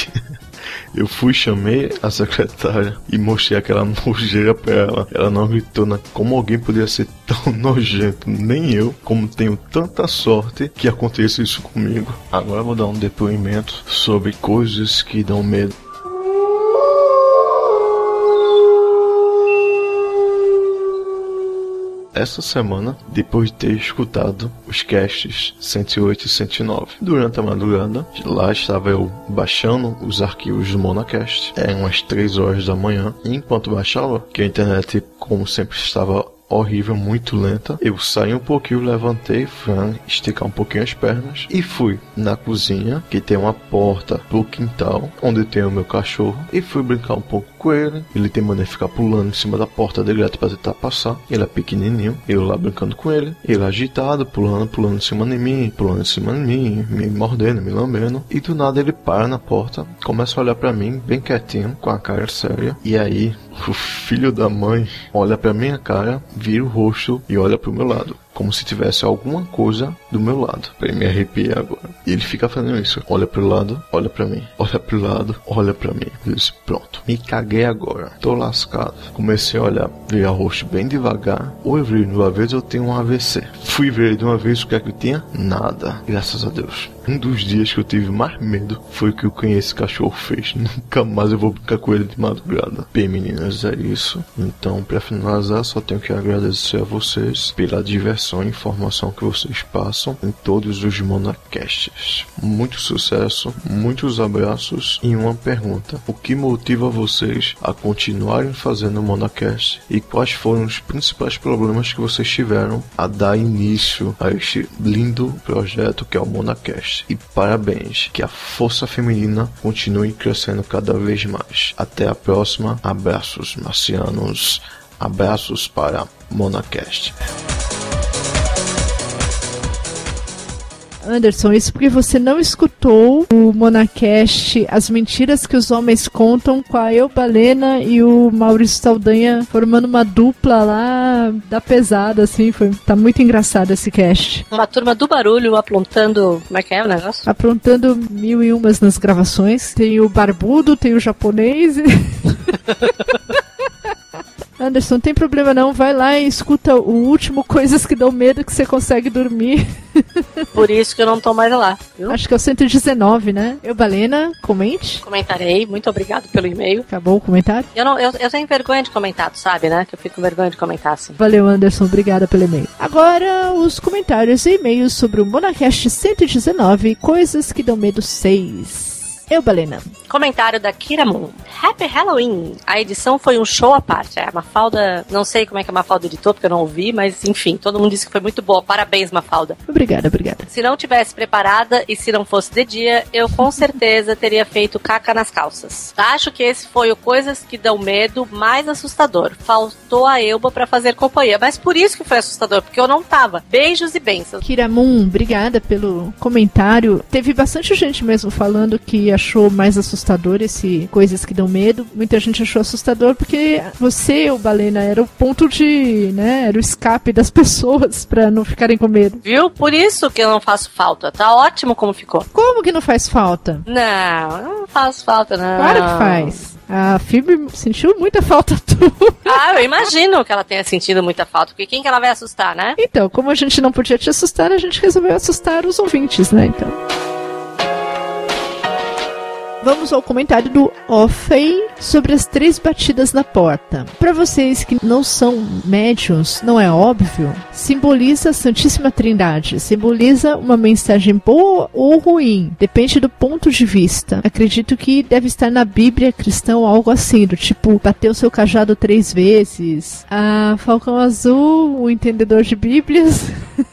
chamei a secretária e mostrei aquela nojeira pra ela. Ela não gritou, como alguém poderia ser tão nojento? Nem eu, como tenho tanta sorte que aconteça isso comigo. Agora eu vou dar um depoimento sobre coisas que dão medo. Essa semana, depois de ter escutado os casts 108 e 109, durante a madrugada, lá estava eu baixando os arquivos do Monacast. Eram umas 3 horas da manhã, e enquanto baixava, que a internet, como sempre, estava horrível, muito lenta, eu saí um pouquinho, levantei, fui esticar um pouquinho as pernas e fui na cozinha, que tem uma porta pro quintal, onde tem o meu cachorro, e fui brincar um pouco com ele. Ele tem mania de ficar pulando em cima da porta direto pra tentar passar. Ele é pequenininho, eu lá brincando com ele, ele agitado, pulando em cima de mim, me mordendo, me lambendo, e do nada ele para na porta, começa a olhar pra mim bem quietinho, com a cara séria, e aí o filho da mãe olha pra minha cara, vira o rosto e olha pro meu lado, como se tivesse alguma coisa do meu lado. Pra me arrepiar agora. E ele fica fazendo isso. Olha pro lado, olha pra mim. Olha pro lado, olha pra mim. Eu disse, pronto. Me caguei agora. Tô lascado. Comecei a olhar, virar o rosto bem devagar. Ou eu virei de uma vez, eu tenho um AVC. Fui ver de uma vez, o que é que eu tinha? Nada. Graças a Deus. Um dos dias que eu tive mais medo foi o que esse cachorro fez. Nunca mais eu vou brincar com ele de madrugada. Bem, meninas, é isso. Então, pra finalizar, só tenho que agradecer a vocês pela diversão e informação que vocês passam em todos os Monacasts. Muito sucesso, muitos abraços e uma pergunta: o que motiva vocês a continuarem fazendo o Monacast e quais foram os principais problemas que vocês tiveram a dar início a este lindo projeto que é o Monacast? E parabéns, que a força feminina continue crescendo cada vez mais. Até a próxima. Abraços marcianos, abraços para Monacast. Anderson, isso porque você não escutou o Monacast As Mentiras que os Homens Contam com a Eu Balena e o Maurício Saldanha formando uma dupla lá da pesada, assim, tá muito engraçado esse cast. Uma turma do barulho aprontando, como é que é o negócio? Aprontando 1001 nas gravações. Tem o barbudo, tem o japonês e... Anderson, não tem problema não, vai lá e escuta o último Coisas que Dão Medo que você consegue dormir. Por isso que eu não tô mais lá, viu? Acho que é o 119, né? Eu, Balena, comente. Comentarei, muito obrigado pelo e-mail. Acabou o comentário? Eu tenho vergonha de comentar, tu sabe, né? Que eu fico com vergonha de comentar, assim. Valeu, Anderson, obrigada pelo e-mail. Agora, os comentários e e-mails sobre o Monacast 119, Coisas que Dão Medo 6. Eu, Balena. Comentário da Kira Moon. Happy Halloween! A edição foi um show à parte. A Mafalda, não sei como é que a Mafalda editou, porque eu não ouvi, mas enfim, todo mundo disse que foi muito boa. Parabéns, Mafalda. Obrigada. Se não tivesse preparada e se não fosse de dia, eu com certeza teria feito caca nas calças. Acho que esse foi o Coisas que Dão Medo mais assustador. Faltou a Elba pra fazer companhia, mas por isso que foi assustador, porque eu não tava. Beijos e bênçãos. Kira Moon, obrigada pelo comentário. Teve bastante gente mesmo falando que achou mais assustador esse Coisas que Dão Medo. Muita gente achou assustador porque você, o Balena, era o ponto de, né, era o escape das pessoas pra não ficarem com medo. Viu? Por isso que eu não faço falta. Tá ótimo como ficou. Como que não faz falta? Não faço falta, não. Claro que faz. A Phoebe sentiu muita falta tua. Ah, eu imagino que ela tenha sentido muita falta, porque quem que ela vai assustar, né? Então, como a gente não podia te assustar, a gente resolveu assustar os ouvintes, né, então. Vamos ao comentário do Offei sobre as 3 batidas na porta. Para vocês que não são médiuns, não é óbvio, simboliza a Santíssima Trindade. Simboliza uma mensagem boa ou ruim, depende do ponto de vista. Acredito que deve estar na Bíblia cristã ou algo assim, do tipo, bateu o seu cajado 3 vezes. A Falcão Azul, o entendedor de Bíblias,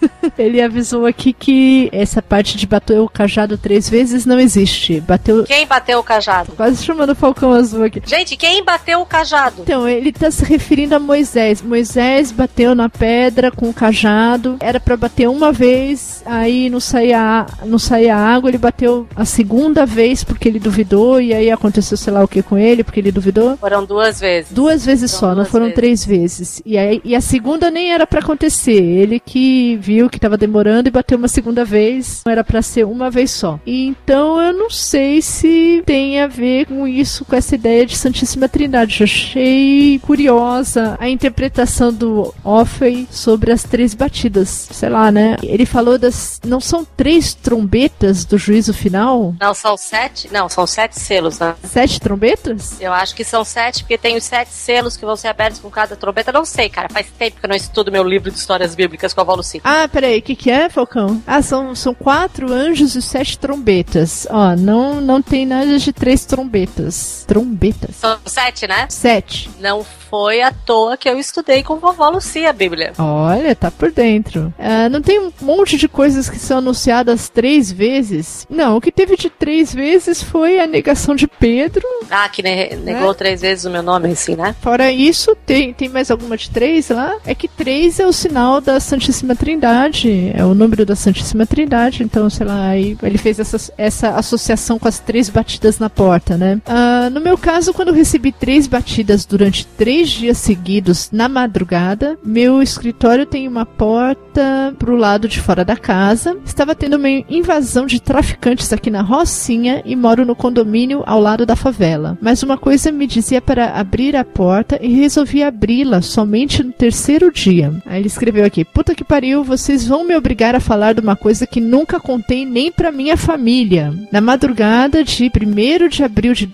ele avisou aqui que essa parte de bater o cajado 3 vezes não existe. Quem bateu o cajado? Quase chamando o Falcão Azul aqui. Gente, quem bateu o cajado? Então, ele tá se referindo a Moisés. Moisés bateu na pedra com o cajado. Era pra bater uma vez, aí não saía água. Ele bateu a segunda vez porque ele duvidou. E aí aconteceu sei lá o que com ele, porque ele duvidou. Foram 2 vezes. 2 vezes só, não foram 3 vezes. E a segunda nem era pra acontecer. Ele que viu que tava demorando e bateu uma segunda vez. Não era pra ser uma vez só. Então, eu não sei se tem a ver com isso, com essa ideia de Santíssima Trindade. Eu achei curiosa a interpretação do Offei sobre as 3 batidas. Sei lá, né? Ele falou das... Não são 3 trombetas do juízo final? Não, são 7? Não, são 7 selos, né? 7 trombetas? Eu acho que são 7, porque tem os 7 selos que vão ser abertos com cada trombeta. Não sei, cara. Faz tempo que eu não estudo meu livro de histórias bíblicas com a Voluci. Ah, peraí. O que é, Falcão? Ah, são 4 anjos e 7 trombetas. Ó, não tem nada de 3 trombetas. Trombetas. São 7, né? 7. Não foi à toa que eu estudei com vovó Lucia a Bíblia. Olha, tá por dentro. Não tem um monte de coisas que são anunciadas 3 vezes? Não, o que teve de 3 vezes foi a negação de Pedro. Ah, que negou 3 vezes o meu nome, assim, né? Fora isso, tem mais alguma de 3 lá? É que 3 é o sinal da Santíssima Trindade. É o número da Santíssima Trindade. Então, sei lá, aí ele fez essa associação com as 3 batidas na porta, né? No meu caso, quando eu recebi 3 batidas durante 3 dias seguidos na madrugada, meu escritório tem uma porta pro lado de fora da casa. Estava tendo uma invasão de traficantes aqui na Rocinha e moro no condomínio ao lado da favela. Mas uma coisa me dizia para abrir a porta e resolvi abri-la somente no 3º dia. Aí ele escreveu aqui: puta que pariu, vocês vão me obrigar a falar de uma coisa que nunca contei nem pra minha família. Na madrugada de 1º de abril de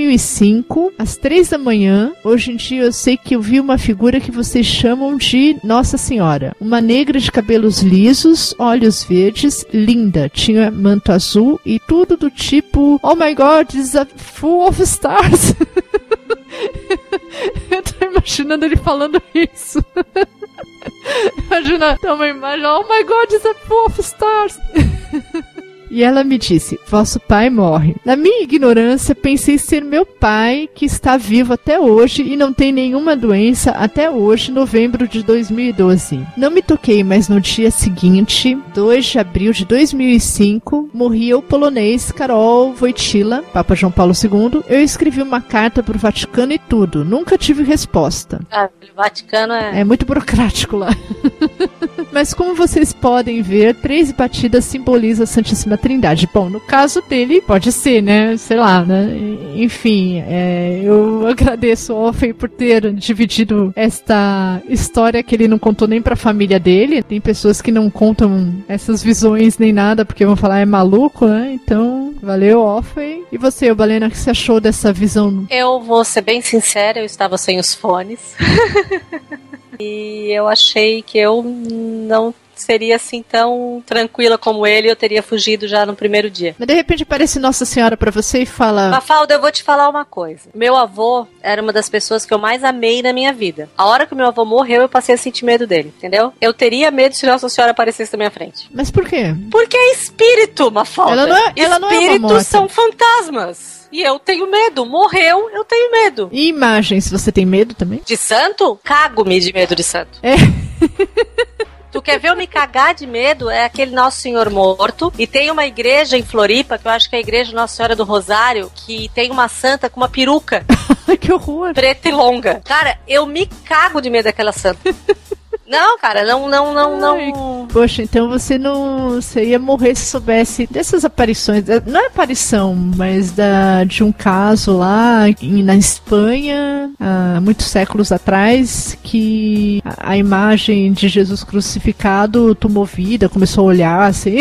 2005, às 3 da manhã, hoje em dia eu sei que eu vi uma figura que vocês chamam de Nossa Senhora. Uma negra de cabelos lisos, olhos verdes, linda. Tinha manto azul e tudo do tipo Oh my God, it's a full of stars. Eu tô imaginando ele falando isso. Imagina, tem uma imagem, Oh my God, it's a full of stars. E ela me disse, vosso pai morre. Na minha ignorância, pensei ser meu pai, que está vivo até hoje e não tem nenhuma doença até hoje, novembro de 2012. Não me toquei, mas no dia seguinte, 2 de abril de 2005, morria o polonês Karol Wojtyła, Papa João Paulo II. Eu escrevi uma carta pro Vaticano e tudo. Nunca tive resposta. O Vaticano é muito burocrático lá. Mas como vocês podem ver, 3 batidas simboliza a Santíssima Trindade. Bom, no caso dele, pode ser, né? Sei lá, né? Enfim, eu agradeço ao Offey por ter dividido esta história que ele não contou nem pra família dele. Tem pessoas que não contam essas visões nem nada, porque vão falar é maluco, né? Então, valeu, Offey. E você, Balena, o que você achou dessa visão? Eu vou ser bem sincera, eu estava sem os fones. E eu achei que eu não seria assim tão tranquila como ele, eu teria fugido já no primeiro dia. Mas de repente aparece Nossa Senhora pra você e fala... Mafalda, eu vou te falar uma coisa. Meu avô era uma das pessoas que eu mais amei na minha vida. A hora que meu avô morreu, eu passei a sentir medo dele, entendeu? Eu teria medo se Nossa Senhora aparecesse na minha frente. Mas por quê? Porque é espírito, Mafalda. Ela não é Espíritos são fantasmas. E eu tenho medo. Morreu, eu tenho medo. E imagens, você tem medo também? De santo? Cago-me de medo de santo. É. Tu quer ver eu me cagar de medo? É aquele Nosso Senhor morto. E tem uma igreja em Floripa, que eu acho que é a igreja Nossa Senhora do Rosário, que tem uma santa com uma peruca. Que horror. Preta e longa. Cara, eu me cago de medo daquela santa. Não, cara, não. Ai, poxa, então você ia morrer se soubesse dessas aparições. Não é aparição, mas de um caso lá na Espanha, há muitos séculos atrás, que a imagem de Jesus crucificado tomou vida, começou a olhar assim.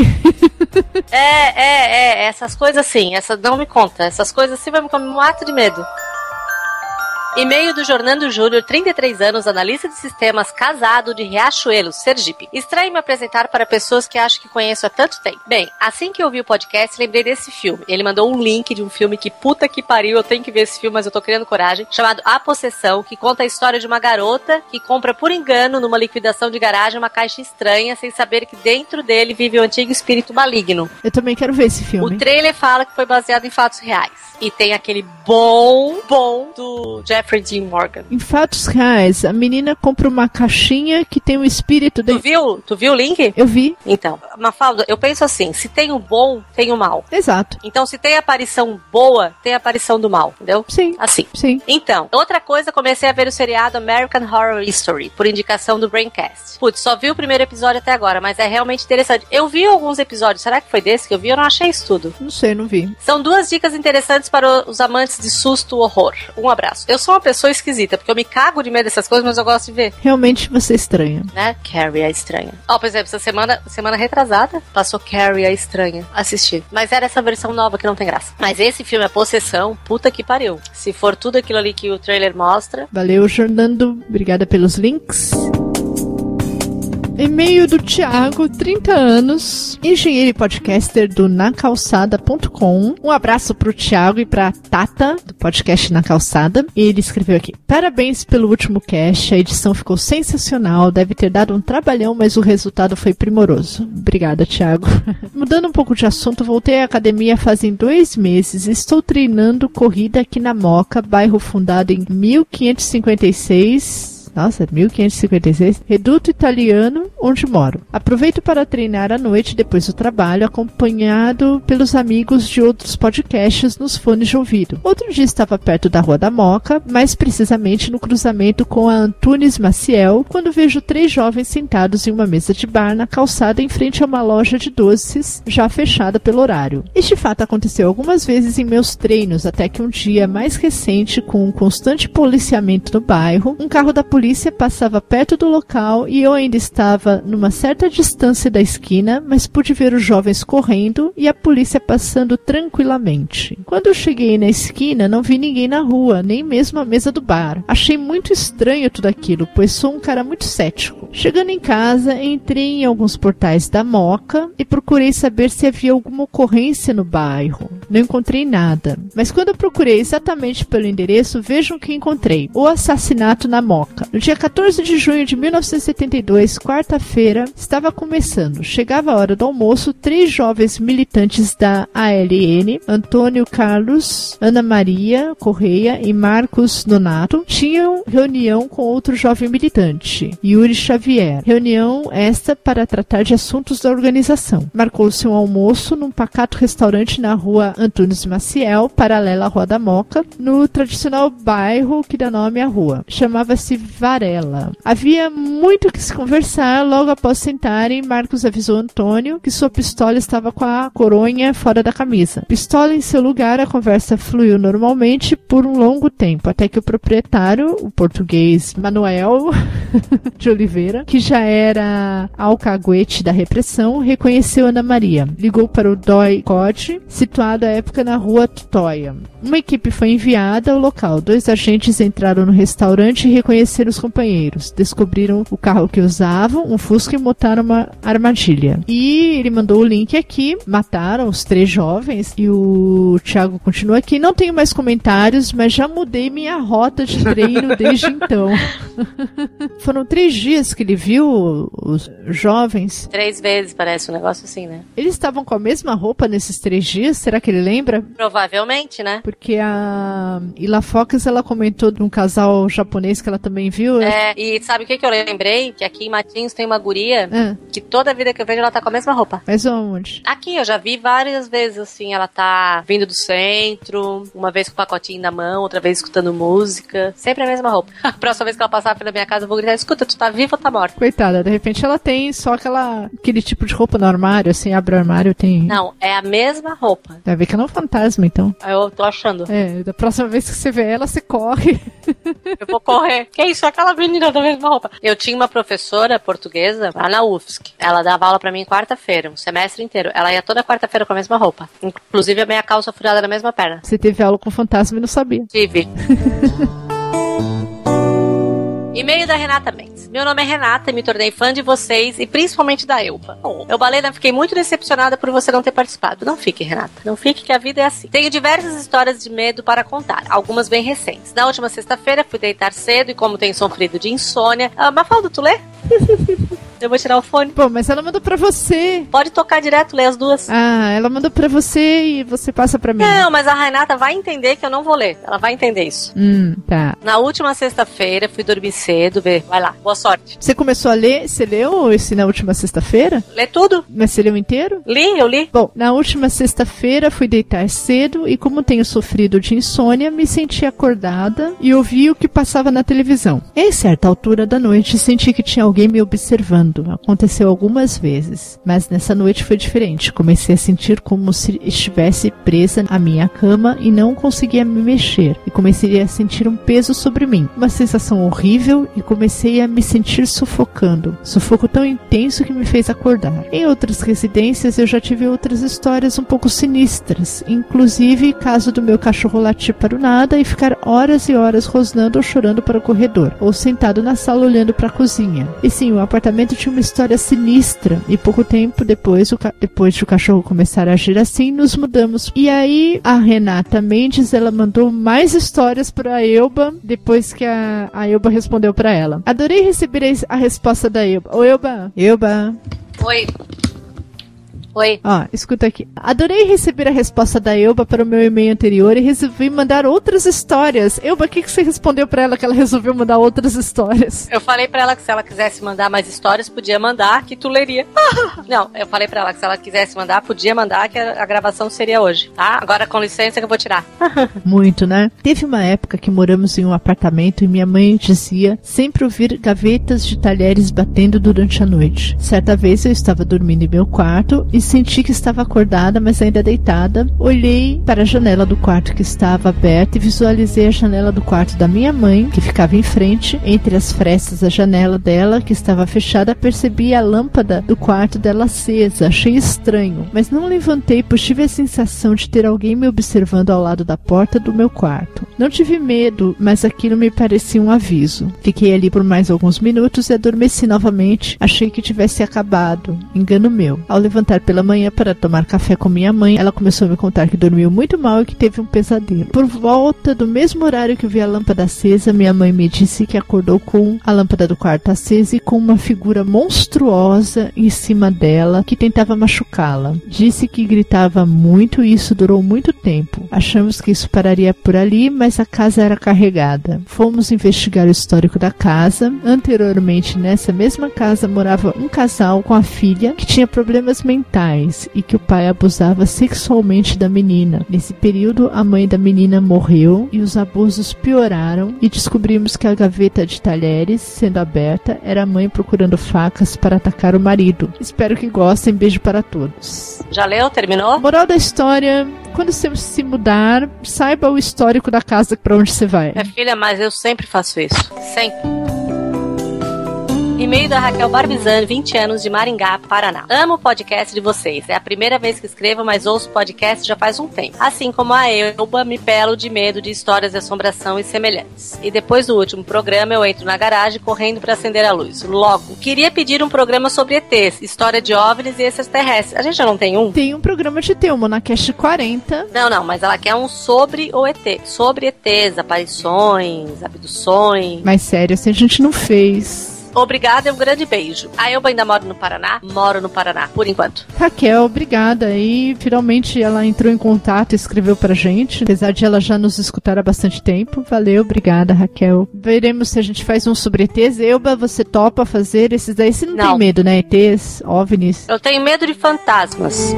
Essas coisas assim, não me conta. Essas coisas assim me matam de medo. E-mail do Jornando Júnior, 33 anos, analista de sistemas, casado, de Riachuelo, Sergipe. Estranho me apresentar para pessoas que acho que conheço há tanto tempo. Bem, assim que eu ouvi o podcast, lembrei desse filme. Ele mandou um link de um filme que puta que pariu, eu tenho que ver esse filme, mas eu tô criando coragem, chamado A Possessão, que conta a história de uma garota que compra por engano, numa liquidação de garagem, uma caixa estranha, sem saber que dentro dele vive o antigo espírito maligno. Eu também quero ver esse filme. O trailer fala que foi baseado em fatos reais. E tem aquele bom do Jeffrey Dean Morgan. Em fatos reais, a menina compra uma caixinha que tem um espírito dentro. Tu viu o link? Eu vi. Então, Mafalda, eu penso assim, se tem o bom, tem o mal. Exato. Então, se tem aparição boa, tem aparição do mal, entendeu? Sim. Assim. Sim. Então, outra coisa, comecei a ver o seriado American Horror History, por indicação do Braincast. Putz, só vi o primeiro episódio até agora, mas é realmente interessante. Eu vi alguns episódios, será que foi desse que eu vi? Eu não achei isso tudo. Não sei, não vi. São 2 dicas interessantes para os amantes de susto, horror. Um abraço. Eu sou uma pessoa esquisita, porque eu me cago de medo dessas coisas, mas eu gosto de ver. Realmente você é estranha. Né? Carrie a Estranha. Por exemplo, essa semana retrasada, passou Carrie a Estranha. Assisti. Mas era essa versão nova que não tem graça. Mas esse filme, A Possessão, puta que pariu. Se for tudo aquilo ali que o trailer mostra. Valeu, Jornando. Obrigada pelos links. E-mail do Thiago, 30 anos, engenheiro e podcaster do nacalçada.com. Um abraço pro Thiago e pra Tata, do podcast Na Calçada. E ele escreveu aqui: parabéns pelo último cast, a edição ficou sensacional, deve ter dado um trabalhão, mas o resultado foi primoroso. Obrigada, Thiago. Mudando um pouco de assunto, voltei à academia fazem 2 meses. Estou treinando corrida aqui na Moca, bairro fundado em 1556... Nossa, 1556. Reduto Italiano, onde moro. Aproveito para treinar à noite depois do trabalho, acompanhado pelos amigos de outros podcasts nos fones de ouvido. Outro dia estava perto da Rua da Moca, mais precisamente no cruzamento com a Antunes Maciel, quando vejo 3 jovens sentados em uma mesa de bar na calçada em frente a uma loja de doces, já fechada pelo horário. Este fato aconteceu algumas vezes em meus treinos, até que um dia mais recente, com um constante policiamento no bairro, um carro da polícia passava perto do local e eu ainda estava numa certa distância da esquina, mas pude ver os jovens correndo e a polícia passando tranquilamente. Quando eu cheguei na esquina, não vi ninguém na rua, nem mesmo a mesa do bar. Achei muito estranho tudo aquilo, pois sou um cara muito cético. Chegando em casa, entrei em alguns portais da Moca e procurei saber se havia alguma ocorrência no bairro. não encontrei nada. Mas quando eu procurei exatamente pelo endereço, vejam o que encontrei. O assassinato na Moca. No dia 14 de junho de 1972, quarta-feira, estava começando. Chegava a hora do almoço, 3 jovens militantes da ALN, Antônio Carlos, Ana Maria Correia e Marcos Donato, tinham reunião com outro jovem militante, Yuri Xavier. Reunião esta para tratar de assuntos da organização. Marcou-se um almoço num pacato restaurante na rua Antunes Maciel, paralela à Rua da Moca, no tradicional bairro que dá nome à rua. Chamava-se Varela. Havia muito que se conversar. Logo após sentarem, Marcos avisou Antônio que sua pistola estava com a coronha fora da camisa. Pistola em seu lugar, a conversa fluiu normalmente por um longo tempo, até que o proprietário, o português Manuel de Oliveira, que já era alcaguete da repressão, reconheceu Ana Maria. Ligou para o DOI COD, situado à época na rua Tutóia. Uma equipe foi enviada ao local. 2 agentes entraram no restaurante e reconheceram os companheiros. Descobriram o carro que usavam, um Fusca, e montaram uma armadilha. E ele mandou o link aqui. Mataram os 3 jovens. E o Thiago continua aqui. Não tenho mais comentários, mas já mudei minha rota de treino desde então. Foram 3 dias que ele viu os jovens. 3 vezes, parece um negócio assim, né? Eles estavam com a mesma roupa nesses 3 dias? Será que ele lembra? Provavelmente, né? Porque a Ila Fox, ela comentou de um casal japonês que ela também viu. E sabe o que eu lembrei? Que aqui em Matinhos tem uma guria que toda vida que eu vejo ela tá com a mesma roupa. Mas onde? Aqui, eu já vi várias vezes, assim, ela tá vindo do centro, uma vez com o pacotinho na mão, outra vez escutando música. Sempre a mesma roupa. A próxima vez que ela passar pela minha casa, eu vou gritar: escuta, tu tá viva ou tá morta? Coitada, de repente ela tem só aquele tipo de roupa no armário, assim, abre o armário, tem... Não, é a mesma roupa. Vai ver que ela é um fantasma, então. Eu tô achando. Da próxima vez que você vê ela, você corre. Eu vou correr. Que isso? Aquela menina da mesma roupa. Eu tinha uma professora portuguesa lá na UFSC. Ela dava aula pra mim quarta-feira, um semestre inteiro. Ela ia toda quarta-feira com a mesma roupa. Inclusive a minha calça furada na mesma perna. Você teve aula com fantasma e não sabia. Tive. E-mail da Renata Mendes. Meu nome é Renata e me tornei fã de vocês e principalmente da Elba. Eu, Balena, fiquei muito decepcionada por você não ter participado. Não fique, Renata. Não fique, que a vida é assim. Tenho diversas histórias de medo para contar, algumas bem recentes. Na última sexta-feira fui deitar cedo e como tenho sofrido de insônia... Mafalda, tu lê? Eu vou tirar o fone. Pô, mas ela mandou pra você. Pode tocar direto, lê as duas. Ela mandou pra você e você passa pra mim. Não, mas a Renata vai entender que eu não vou ler. Ela vai entender isso. Tá. Na última sexta-feira, fui dormir cedo. Vai lá, boa sorte. Você começou a ler? Você leu esse na última sexta-feira? Lê tudo. Mas você leu inteiro? Eu li. Bom, na última sexta-feira fui deitar cedo e como tenho sofrido de insônia, me senti acordada e ouvi o que passava na televisão. Em certa altura da noite, senti que tinha alguém me observando. Aconteceu algumas vezes, mas nessa noite foi diferente. Comecei a sentir como se estivesse presa à minha cama e não conseguia me mexer. E comecei a sentir um peso sobre mim. Uma sensação horrível e comecei a me sentir sufocando. Sufoco tão intenso que me fez acordar. Em outras residências eu já tive outras histórias um pouco sinistras. Inclusive caso do meu cachorro latir para o nada e ficar horas e horas rosnando ou chorando para o corredor. Ou sentado na sala olhando para a cozinha. E sim, o apartamento tinha uma história sinistra e pouco tempo depois de o cachorro começar a agir assim, nos mudamos. E aí a Renata Mendes, ela mandou mais histórias pra Elba depois que a Elba respondeu pra ela. Adorei receber a resposta da Elba. Ô Elba. Oi. Escuta aqui. Adorei receber a resposta da Elba para o meu e-mail anterior e resolvi mandar outras histórias. Elba, o que você respondeu pra ela que ela resolveu mandar outras histórias? Eu falei pra ela que se ela quisesse mandar mais histórias, podia mandar, que tu leria. Não, eu falei pra ela que se ela quisesse mandar, podia mandar, que a gravação seria hoje, tá? Agora com licença que eu vou tirar. Muito, né? Teve uma época que moramos em um apartamento e minha mãe dizia sempre ouvir gavetas de talheres batendo durante a noite. Certa vez eu estava dormindo em meu quarto e senti que estava acordada, mas ainda deitada. Olhei para a janela do quarto que estava aberta e visualizei a janela do quarto da minha mãe, que ficava em frente. Entre as frestas da janela dela, que estava fechada, percebi a lâmpada do quarto dela acesa. Achei estranho, mas não levantei, pois tive a sensação de ter alguém me observando ao lado da porta do meu quarto. Não tive medo, mas aquilo me parecia um aviso. Fiquei ali por mais alguns minutos e adormeci novamente. Achei que tivesse acabado. Engano meu. Ao levantar pela pela manhã para tomar café com minha mãe. Ela começou a me contar que dormiu muito mal e que teve um pesadelo. Por volta do mesmo horário que eu vi a lâmpada acesa, minha mãe me disse que acordou com a lâmpada do quarto acesa e com uma figura monstruosa em cima dela que tentava machucá-la. Disse que gritava muito e isso durou muito tempo. Achamos que isso pararia por ali, mas a casa era carregada. Fomos investigar o histórico da casa. Anteriormente, nessa mesma casa, morava um casal com a filha que tinha problemas mentais e que o pai abusava sexualmente da menina. Nesse período, a mãe da menina morreu e os abusos pioraram e descobrimos que a gaveta de talheres, sendo aberta, era a mãe procurando facas para atacar o marido. Espero que gostem. Beijo para todos. Já leu? Terminou? Moral da história: quando você se mudar, saiba o histórico da casa para onde você vai. Minha filha, mas eu sempre faço isso. Sempre. E-mail da Raquel Barbizan, 20 anos, de Maringá, Paraná. Amo o podcast de vocês. É a primeira vez que escrevo, mas ouço podcast já faz um tempo. Assim como a Elba, me pelo de medo de histórias de assombração e semelhantes. E depois do último programa, eu entro na garagem correndo para acender a luz. Logo, queria pedir um programa sobre ETs, história de OVNIs e extraterrestres. A gente já não tem um? Tem um programa de ET, o Monacast 40. Não, mas ela quer um sobre o ET. Sobre ETs, aparições, abduções. Mas sério, assim a gente não fez. Obrigada e um grande beijo. A Elba ainda mora no Paraná? Moro no Paraná, por enquanto. Raquel, obrigada. E finalmente ela entrou em contato e escreveu pra gente, apesar de ela já nos escutar há bastante tempo. Valeu, obrigada, Raquel. Veremos se a gente faz um sobre ETs. Elba, você topa fazer esses daí? Você não tem medo, né? ETs, OVNIs? Eu tenho medo de fantasmas.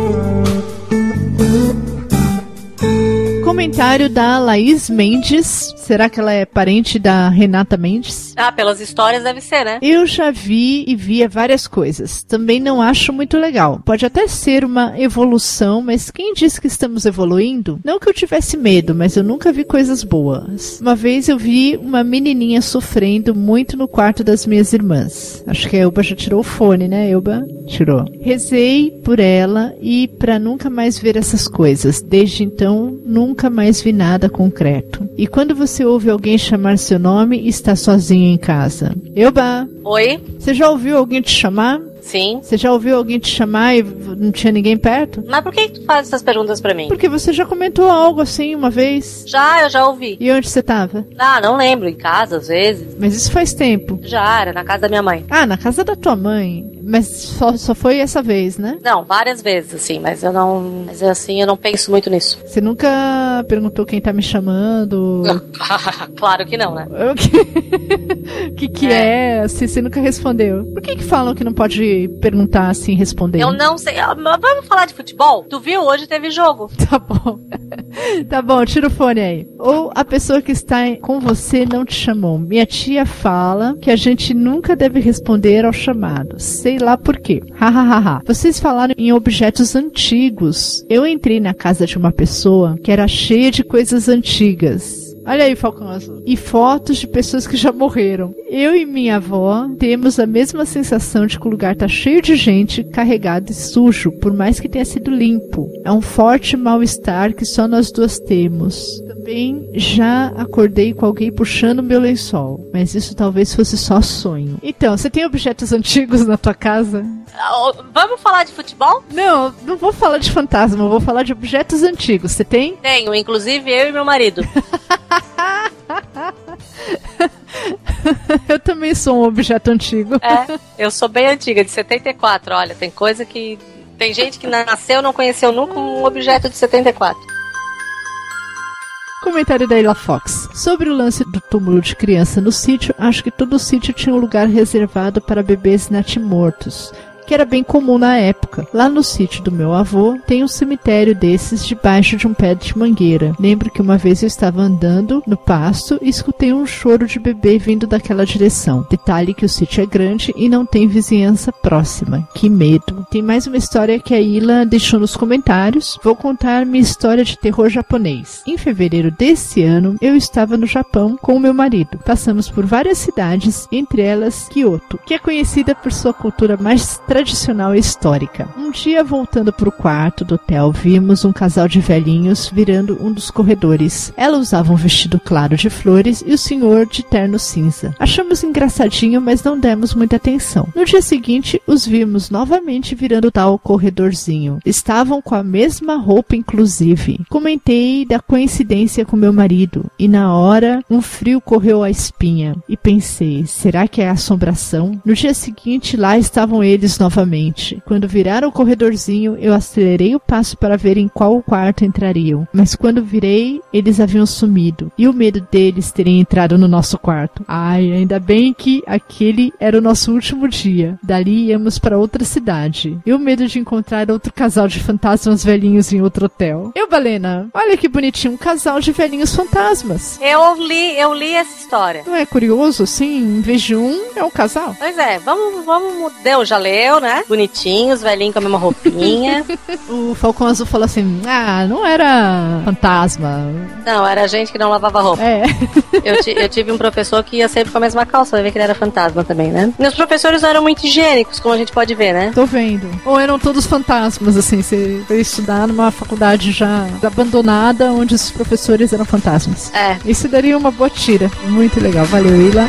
Comentário da Laís Mendes. Será que ela é parente da Renata Mendes? Ah, pelas histórias deve ser, né? Eu já vi e via várias coisas. Também não acho muito legal. Pode até ser uma evolução, mas quem disse que estamos evoluindo? Não que eu tivesse medo, mas eu nunca vi coisas boas. Uma vez eu vi uma menininha sofrendo muito no quarto das minhas irmãs. Acho que a Elba já tirou o fone, né, Elba? Tirou. Rezei por ela e pra nunca mais ver essas coisas. Desde então, nunca mais vi nada concreto. E quando você ouve alguém chamar seu nome, está sozinho em casa. Elba! Oi? Você já ouviu alguém te chamar? Sim. Você já ouviu alguém te chamar e não tinha ninguém perto? Mas por que tu faz essas perguntas pra mim? Porque você já comentou algo assim uma vez. Eu já ouvi. E onde você tava? Ah, não lembro. Em casa, às vezes. Mas isso faz tempo. Já, era na casa da minha mãe. Ah, na casa da tua mãe. Mas só foi essa vez, né? Não, várias vezes, assim, mas eu não penso muito nisso. Você nunca perguntou quem tá me chamando? Claro que não, né? O que é? Assim, você nunca respondeu. Por que falam que não pode perguntar assim, responder? Eu não sei. Vamos falar de futebol? Tu viu? Hoje teve jogo. Tá bom. Tá bom, tira o fone aí. Ou a pessoa que está com você não te chamou. Minha tia fala que a gente nunca deve responder ao chamado. Sei lá por quê. Hahaha. Vocês falaram em objetos antigos. Eu entrei na casa de uma pessoa que era cheia de coisas antigas. Olha aí, Falcão Azul. E fotos de pessoas que já morreram. Eu e minha avó temos a mesma sensação de que o lugar tá cheio de gente, carregado e sujo, por mais que tenha sido limpo. É um forte mal-estar que só nós duas temos. Também já acordei com alguém puxando meu lençol, mas isso talvez fosse só sonho. Então, você tem objetos antigos na tua casa? Vamos falar de futebol? Não vou falar de fantasma, eu vou falar de objetos antigos. Você tem? Tenho, inclusive eu e meu marido. Eu também sou um objeto antigo. Eu sou bem antiga, de 74. Olha, tem coisa que... Tem gente que nasceu, não conheceu nunca um objeto de 74. Comentário da Ila Fox. Sobre o lance do túmulo de criança no sítio, acho que todo sítio tinha um lugar reservado para bebês natimortos, que era bem comum na época. Lá no sítio do meu avô, tem um cemitério desses debaixo de um pé de mangueira. Lembro que uma vez eu estava andando no pasto e escutei um choro de bebê vindo daquela direção. Detalhe que o sítio é grande e não tem vizinhança próxima. Que medo. Tem mais uma história que a Ila deixou nos comentários. Vou contar minha história de terror japonês. Em fevereiro desse ano, eu estava no Japão com o meu marido. Passamos por várias cidades, entre elas Kyoto, que é conhecida por sua cultura mais tradicional tradicional e histórica. Um dia, voltando para o quarto do hotel, vimos um casal de velhinhos virando um dos corredores. Ela usava um vestido claro de flores e o senhor de terno cinza. Achamos engraçadinho, mas não demos muita atenção. No dia seguinte, os vimos novamente virando tal corredorzinho. Estavam com a mesma roupa, inclusive. Comentei da coincidência com meu marido e na hora um frio correu a espinha e pensei, será que é assombração? No dia seguinte, lá estavam eles novamente. Quando viraram o corredorzinho, eu acelerei o passo para ver em qual quarto entrariam. Mas quando virei, eles haviam sumido. E o medo deles terem entrado no nosso quarto. Ai, ainda bem que aquele era o nosso último dia. Dali íamos para outra cidade. E o medo de encontrar outro casal de fantasmas velhinhos em outro hotel. Balena, olha que bonitinho, um casal de velhinhos fantasmas. Eu li essa história. Não é curioso, assim? Em vez de um, é um casal. Pois é, vamos, Deus já leu, né? Bonitinhos, velhinho com a mesma roupinha. O Falcão Azul falou assim, não era fantasma. Não, era gente que não lavava roupa. É. Eu tive um professor que ia sempre com a mesma calça, vai ver que ele era fantasma também, né? Meus professores não eram muito higiênicos, como a gente pode ver, né? Tô vendo. Ou eram todos fantasmas, assim, você veio estudar numa faculdade já abandonada, onde os professores eram fantasmas. É. Isso daria uma boa tira. Muito legal. Valeu, Ila.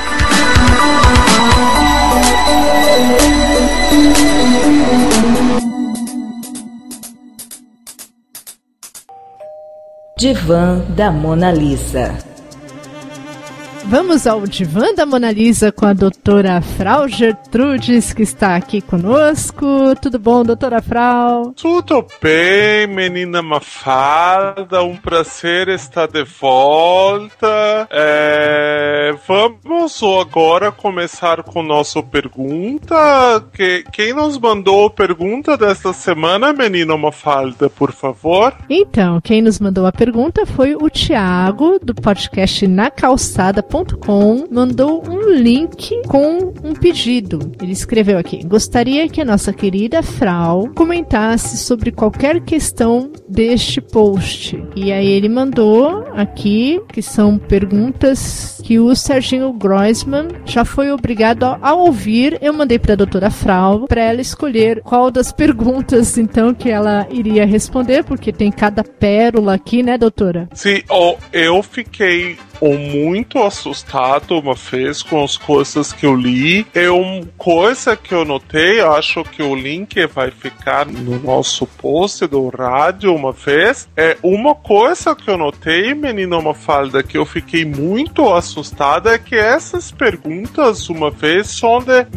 Divã da Mona Lisa. Vamos ao Divã da Mona Lisa com a doutora Frau Gertrudes, que está aqui conosco. Tudo bom, doutora Frau? Tudo bem, menina Mafalda. Um prazer estar de volta. Vamos agora começar com nossa pergunta. Quem nos mandou a pergunta desta semana, menina Mafalda, por favor? Então, quem nos mandou a pergunta foi o Thiago, do podcast nacalçada.com, mandou um link com um pedido. Ele escreveu aqui: gostaria que a nossa querida Frau comentasse sobre qualquer questão deste post. E aí ele mandou aqui, que são perguntas que o Serginho Groisman já foi obrigado a ouvir. Eu mandei para a doutora Frau para ela escolher qual das perguntas então que ela iria responder, porque tem cada pérola aqui, né, doutora? Sim, eu fiquei muito assustado uma vez com as coisas que eu li. Uma coisa que eu notei, acho que o link vai ficar no nosso post do rádio uma vez. Uma coisa que eu notei, menina Mafalda, que eu fiquei muito assustada, é que essas perguntas, uma vez, são de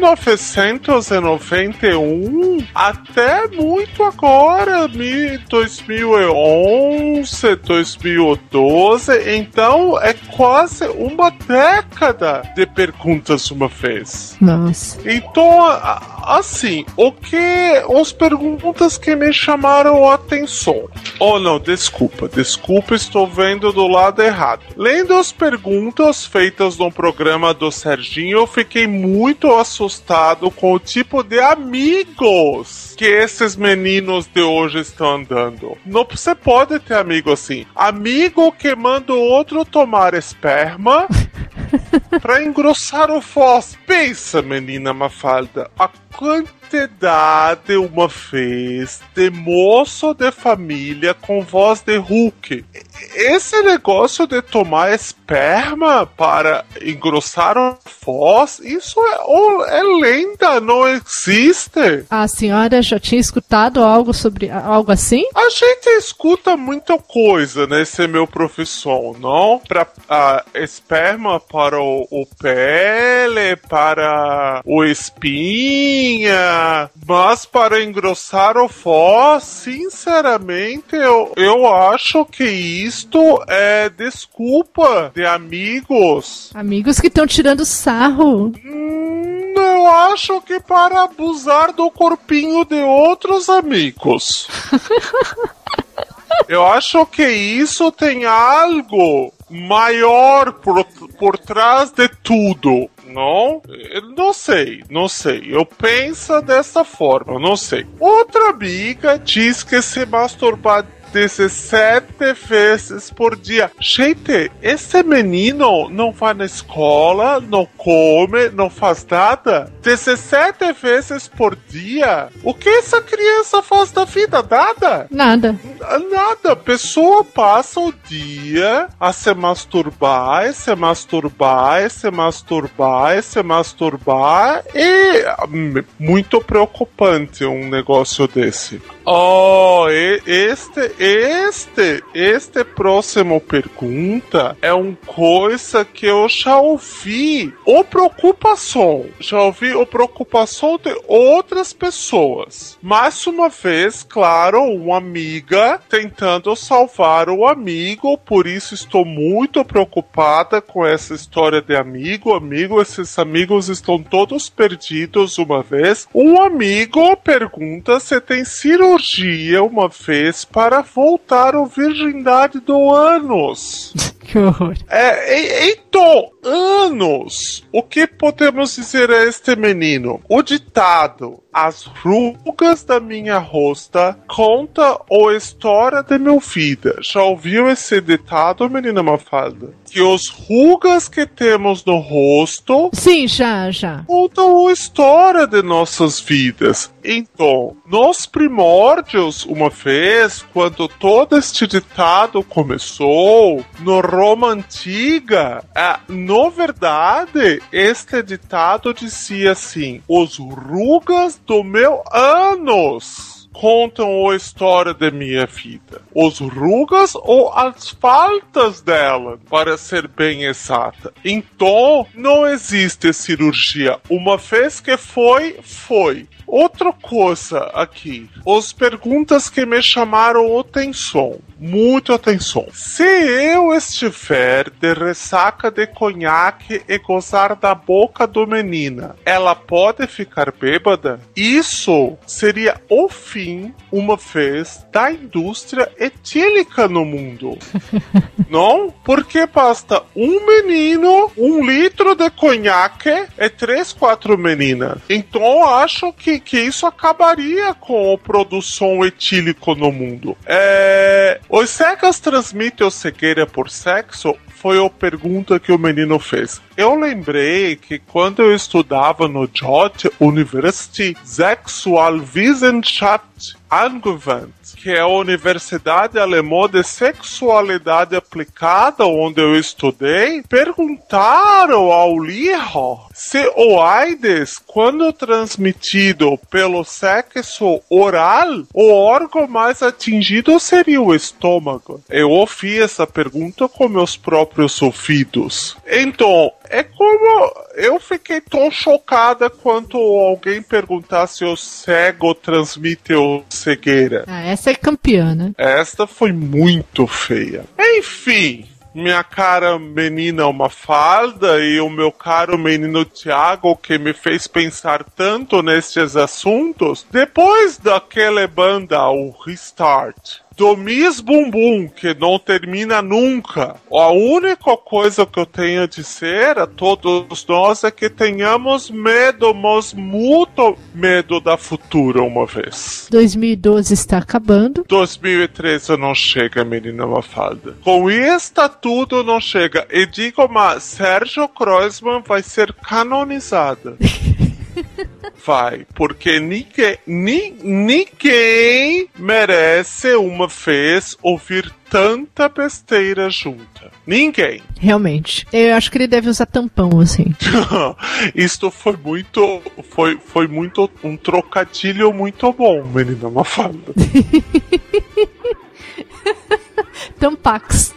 1991 até muito agora, 2011, 2012, então é quase uma década de perguntas uma vez. Nossa. Então, assim, as perguntas que me chamaram a atenção. Oh, não, desculpa, estou vendo do lado errado. Lendo as perguntas feitas no programa do Serginho, eu fiquei muito assustado com o tipo de amigos que esses meninos de hoje estão andando. Não, você pode ter amigo assim. Amigo que manda o outro tomar esperma pra engrossar o fósforo. Pensa, menina Mafalda, a quantidade uma vez de moço de família com voz de Hulk. Esse negócio de tomar esperma para engrossar o fósforo, isso é lenda, não existe. A senhora já tinha escutado algo sobre algo assim? A gente escuta muita coisa nesse meu profissão, não? Para esperma para o pele, para o espinha, mas para engrossar o fósforo, sinceramente, eu acho que isto é desculpa de amigos. Amigos que estão tirando sarro. Eu acho que para abusar do corpinho de outros amigos. Eu acho que isso tem algo maior por trás de tudo, não? Não sei. Eu penso dessa forma, não sei. Outra amiga diz que se masturbar 17 vezes por dia. Gente, esse menino não vai na escola, não come, não faz nada. 17 vezes por dia? O que essa criança faz da vida? Nada? Nada. Nada. A pessoa passa o dia a se masturbar, se masturbar, se masturbar, se masturbar, e muito preocupante um negócio desse. Este próximo pergunta é uma coisa que eu já ouvi. Já ouvi a preocupação de outras pessoas. Mais uma vez, claro, uma amiga tentando salvar o amigo, por isso estou muito preocupada com essa história de amigo, esses amigos estão todos perdidos uma vez. Um amigo pergunta se tem cirurgia uma vez para voltar à virgindade do ânus. Que horror. Então, anos. O que podemos dizer a este menino? O ditado, as rugas da minha rosta conta a história de minha vida. Já ouviu esse ditado, menina Mafalda? Que os rugas que temos no rosto... Sim, já. Contam a história de nossas vidas. Então, nos primórdios, uma vez, quando todo este ditado começou, no Roma Antiga, na verdade, este ditado dizia assim: os rugas do meu ânus contam a história da minha vida. Os rugas ou as faltas dela, para ser bem exata. Então, não existe cirurgia. Uma vez que foi. Outra coisa aqui. As perguntas que me chamaram atenção. Muito atenção. Se eu estiver de ressaca de conhaque e gozar da boca do menina, ela pode ficar bêbada? Isso seria o fim, uma vez, da indústria etílica no mundo. Não? Porque basta um menino, 1 litro de conhaque e 3, 4 meninas. Então acho que isso acabaria com a produção etílica no mundo. Os cegas transmitem cegueira por sexo? Foi a pergunta que o menino fez. Eu lembrei que quando eu estudava no Goethe University Sexualwissenschaft angewandt, que é a Universidade Alemã de Sexualidade Aplicada, onde eu estudei, perguntaram ao Lierro se o AIDS, quando transmitido pelo sexo oral, o órgão mais atingido seria o estômago. Eu ouvi essa pergunta com meus próprios ouvidos. Então, é como eu fiquei tão chocada quanto alguém perguntar se o cego transmite ou cegueira. Essa é campeã, né? Esta foi muito feia. Enfim, minha cara menina Mafalda e o meu caro menino Thiago, que me fez pensar tanto nestes assuntos, depois daquela banda, o Restart, do Miss Bumbum, que não termina nunca. A única coisa que eu tenho a dizer a todos nós é que tenhamos medo, mas muito medo da futura uma vez. 2012 está acabando. 2013 não chega, menina Mafalda. Com isso tudo não chega. E digo, mas Sérgio Kreuzmann vai ser canonizada. Vai, porque ninguém merece uma vez ouvir tanta besteira junta. Ninguém. Realmente. Eu acho que ele deve usar tampão, assim. Isto foi muito um trocadilho muito bom, menina Mafalda. Tampax.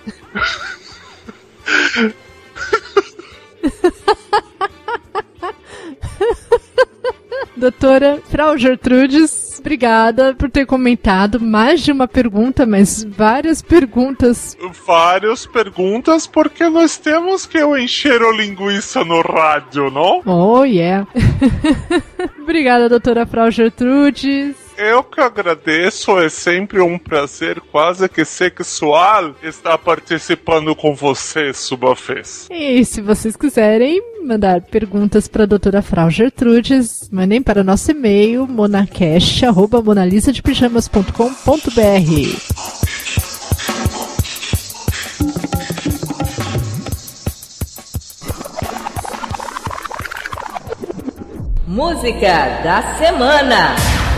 Doutora Frau Gertrudes, obrigada por ter comentado mais de uma pergunta, mas várias perguntas. Várias perguntas, porque nós temos que encher a linguiça no rádio, não? Oh, yeah. Obrigada, doutora Frau Gertrudes. Eu que agradeço, é sempre um prazer quase que sexual estar participando com vocês uma vez. E se vocês quiserem mandar perguntas para a doutora Frau Gertrudes, mandem para nosso e-mail monacast@monalisadepijamas.com.br. Música da semana.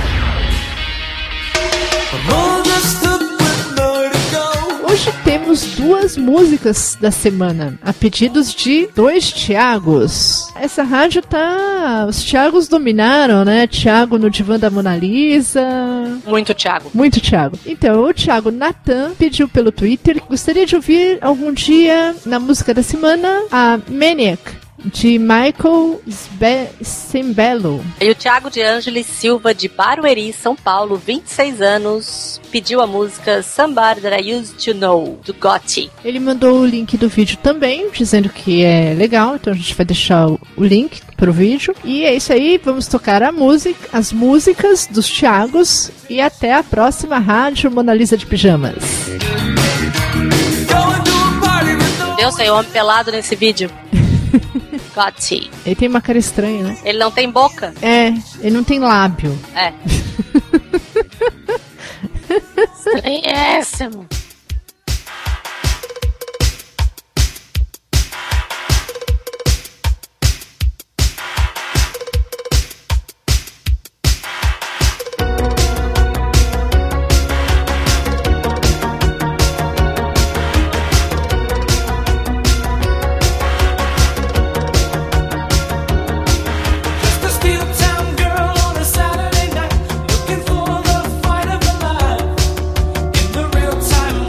Hoje temos 2 músicas da semana, a pedidos de 2 Thiagos. Essa rádio tá... Os Thiagos dominaram, né? Thiago no divã da Mona Lisa. Muito Thiago. Muito Thiago. Então, o Thiago Natan pediu pelo Twitter que gostaria de ouvir algum dia, na música da semana, a Maniac, de Michael Sembello. E o Thiago de Ângeles Silva, de Barueri, São Paulo, 26 anos, pediu a música Somebody That I Used To Know, do Gotti. Ele mandou o link do vídeo também, dizendo que é legal, então a gente vai deixar o link pro vídeo. E é isso aí, vamos tocar as músicas dos Thiagos e até a próxima Rádio Mona Lisa de Pijamas. Deus, tem homem pelado nesse vídeo. Gotti. Ele tem uma cara estranha, né? Ele não tem boca? É, ele não tem lábio. É. Estranhíssimo. Time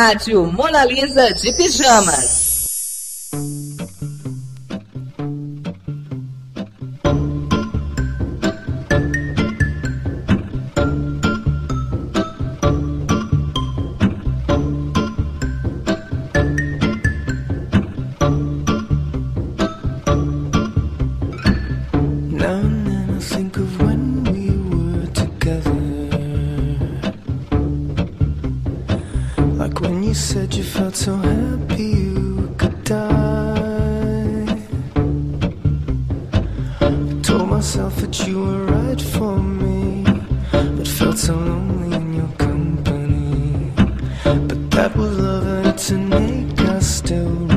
Rádio Mona Lisa de Pijamas. Said you felt so happy you could die. I told myself that you were right for me, but felt so lonely in your company. But that was love and it's innate, I still